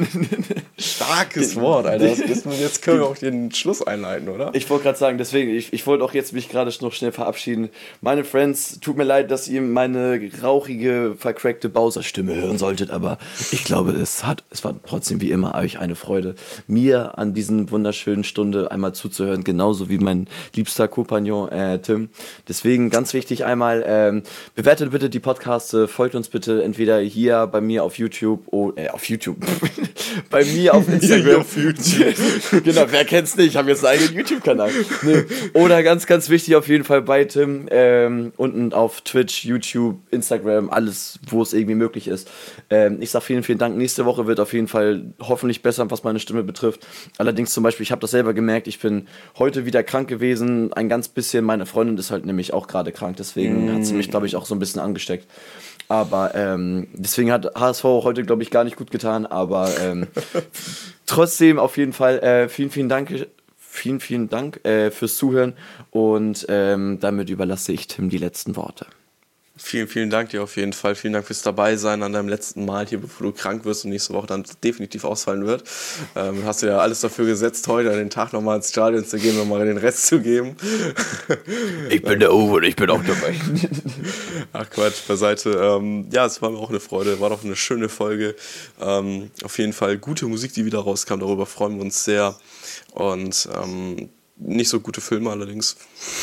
Starkes Wort, Alter. Jetzt, jetzt können wir auch den Schluss einleiten, oder? Ich wollte gerade sagen, deswegen, ich, ich wollte auch jetzt mich gerade noch schnell verabschieden. Meine Friends, tut mir leid, dass ihr meine rauchige, vercrackte Bowser-Stimme hören solltet, aber ich glaube, es hat, es war trotzdem wie immer euch eine Freude, mir an diesen wunderschönen Stunde einmal zuzuhören, genauso wie mein liebster Kompagnon äh, Tim. Deswegen ganz wichtig einmal, ähm, bewertet bitte die Podcasts, folgt uns bitte entweder hier bei mir auf YouTube oder äh, auf YouTube, bei mir auf Instagram. auf YouTube. Genau, wer kennt's nicht? Ich habe jetzt einen eigenen YouTube-Kanal. Nee. Oder ganz, ganz wichtig auf jeden Fall bei Tim, ähm, unten auf Twitch, YouTube, Instagram, alles, wo es irgendwie möglich ist. Ähm, ich sag vielen, vielen Dank. Nächste Woche wird auf jeden Fall hoffentlich besser, was meine Stimme betrifft. Allerdings zum Beispiel, ich habe das selber gemerkt, ich bin heute wieder krank gewesen, ein ganz bisschen. Meine Freundin ist halt nämlich auch gerade krank, deswegen mm. hat sie mich, glaube ich, auch so ein bisschen angesteckt. Aber ähm, deswegen hat H S V heute, glaube ich, gar nicht gut getan. Aber ähm, trotzdem auf jeden Fall äh, vielen, vielen Dank, vielen, vielen Dank äh, fürs Zuhören. Und ähm, damit überlasse ich Tim die letzten Worte. Vielen, vielen Dank dir auf jeden Fall. Vielen Dank fürs Dabeisein an deinem letzten Mal hier, bevor du krank wirst und nächste Woche dann definitiv ausfallen wird. Ähm, hast du ja alles dafür gesetzt, heute an den Tag nochmal ins Stadion zu gehen, nochmal den Rest zu geben. Ich bin der Uwe und ich bin auch dabei. Ach Quatsch, beiseite. Ähm, ja, es war mir auch eine Freude, war doch eine schöne Folge. Ähm, auf jeden Fall gute Musik, die wieder rauskam, darüber freuen wir uns sehr. Und ähm, nicht so gute Filme allerdings.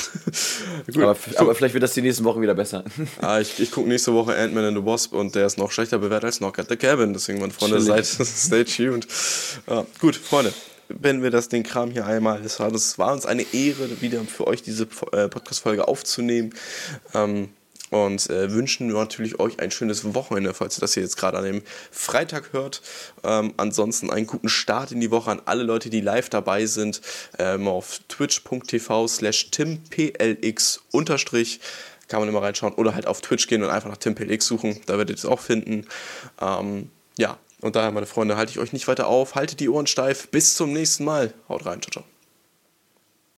Gut. Aber, aber vielleicht wird das die nächsten Wochen wieder besser. ah, ich ich gucke nächste Woche Ant-Man and the Wasp und der ist noch schlechter bewertet als Knock at the Cabin. Deswegen, meine Freunde, seid stay tuned. Ja, gut, Freunde, wenn wir das den Kram hier einmal, es war, das war uns eine Ehre, wieder für euch diese äh, Podcast-Folge aufzunehmen. Ähm, Und äh, wünschen natürlich euch ein schönes Wochenende, falls ihr das hier jetzt gerade an dem Freitag hört. Ähm, ansonsten einen guten Start in die Woche an alle Leute, die live dabei sind. Ähm, auf twitch.tv slash timplx unterstrich kann man immer reinschauen. Oder halt auf Twitch gehen und einfach nach timplx suchen. Da werdet ihr es auch finden. Ähm, ja, und daher, meine Freunde, halte ich euch nicht weiter auf. Haltet die Ohren steif. Bis zum nächsten Mal. Haut rein. Ciao, ciao.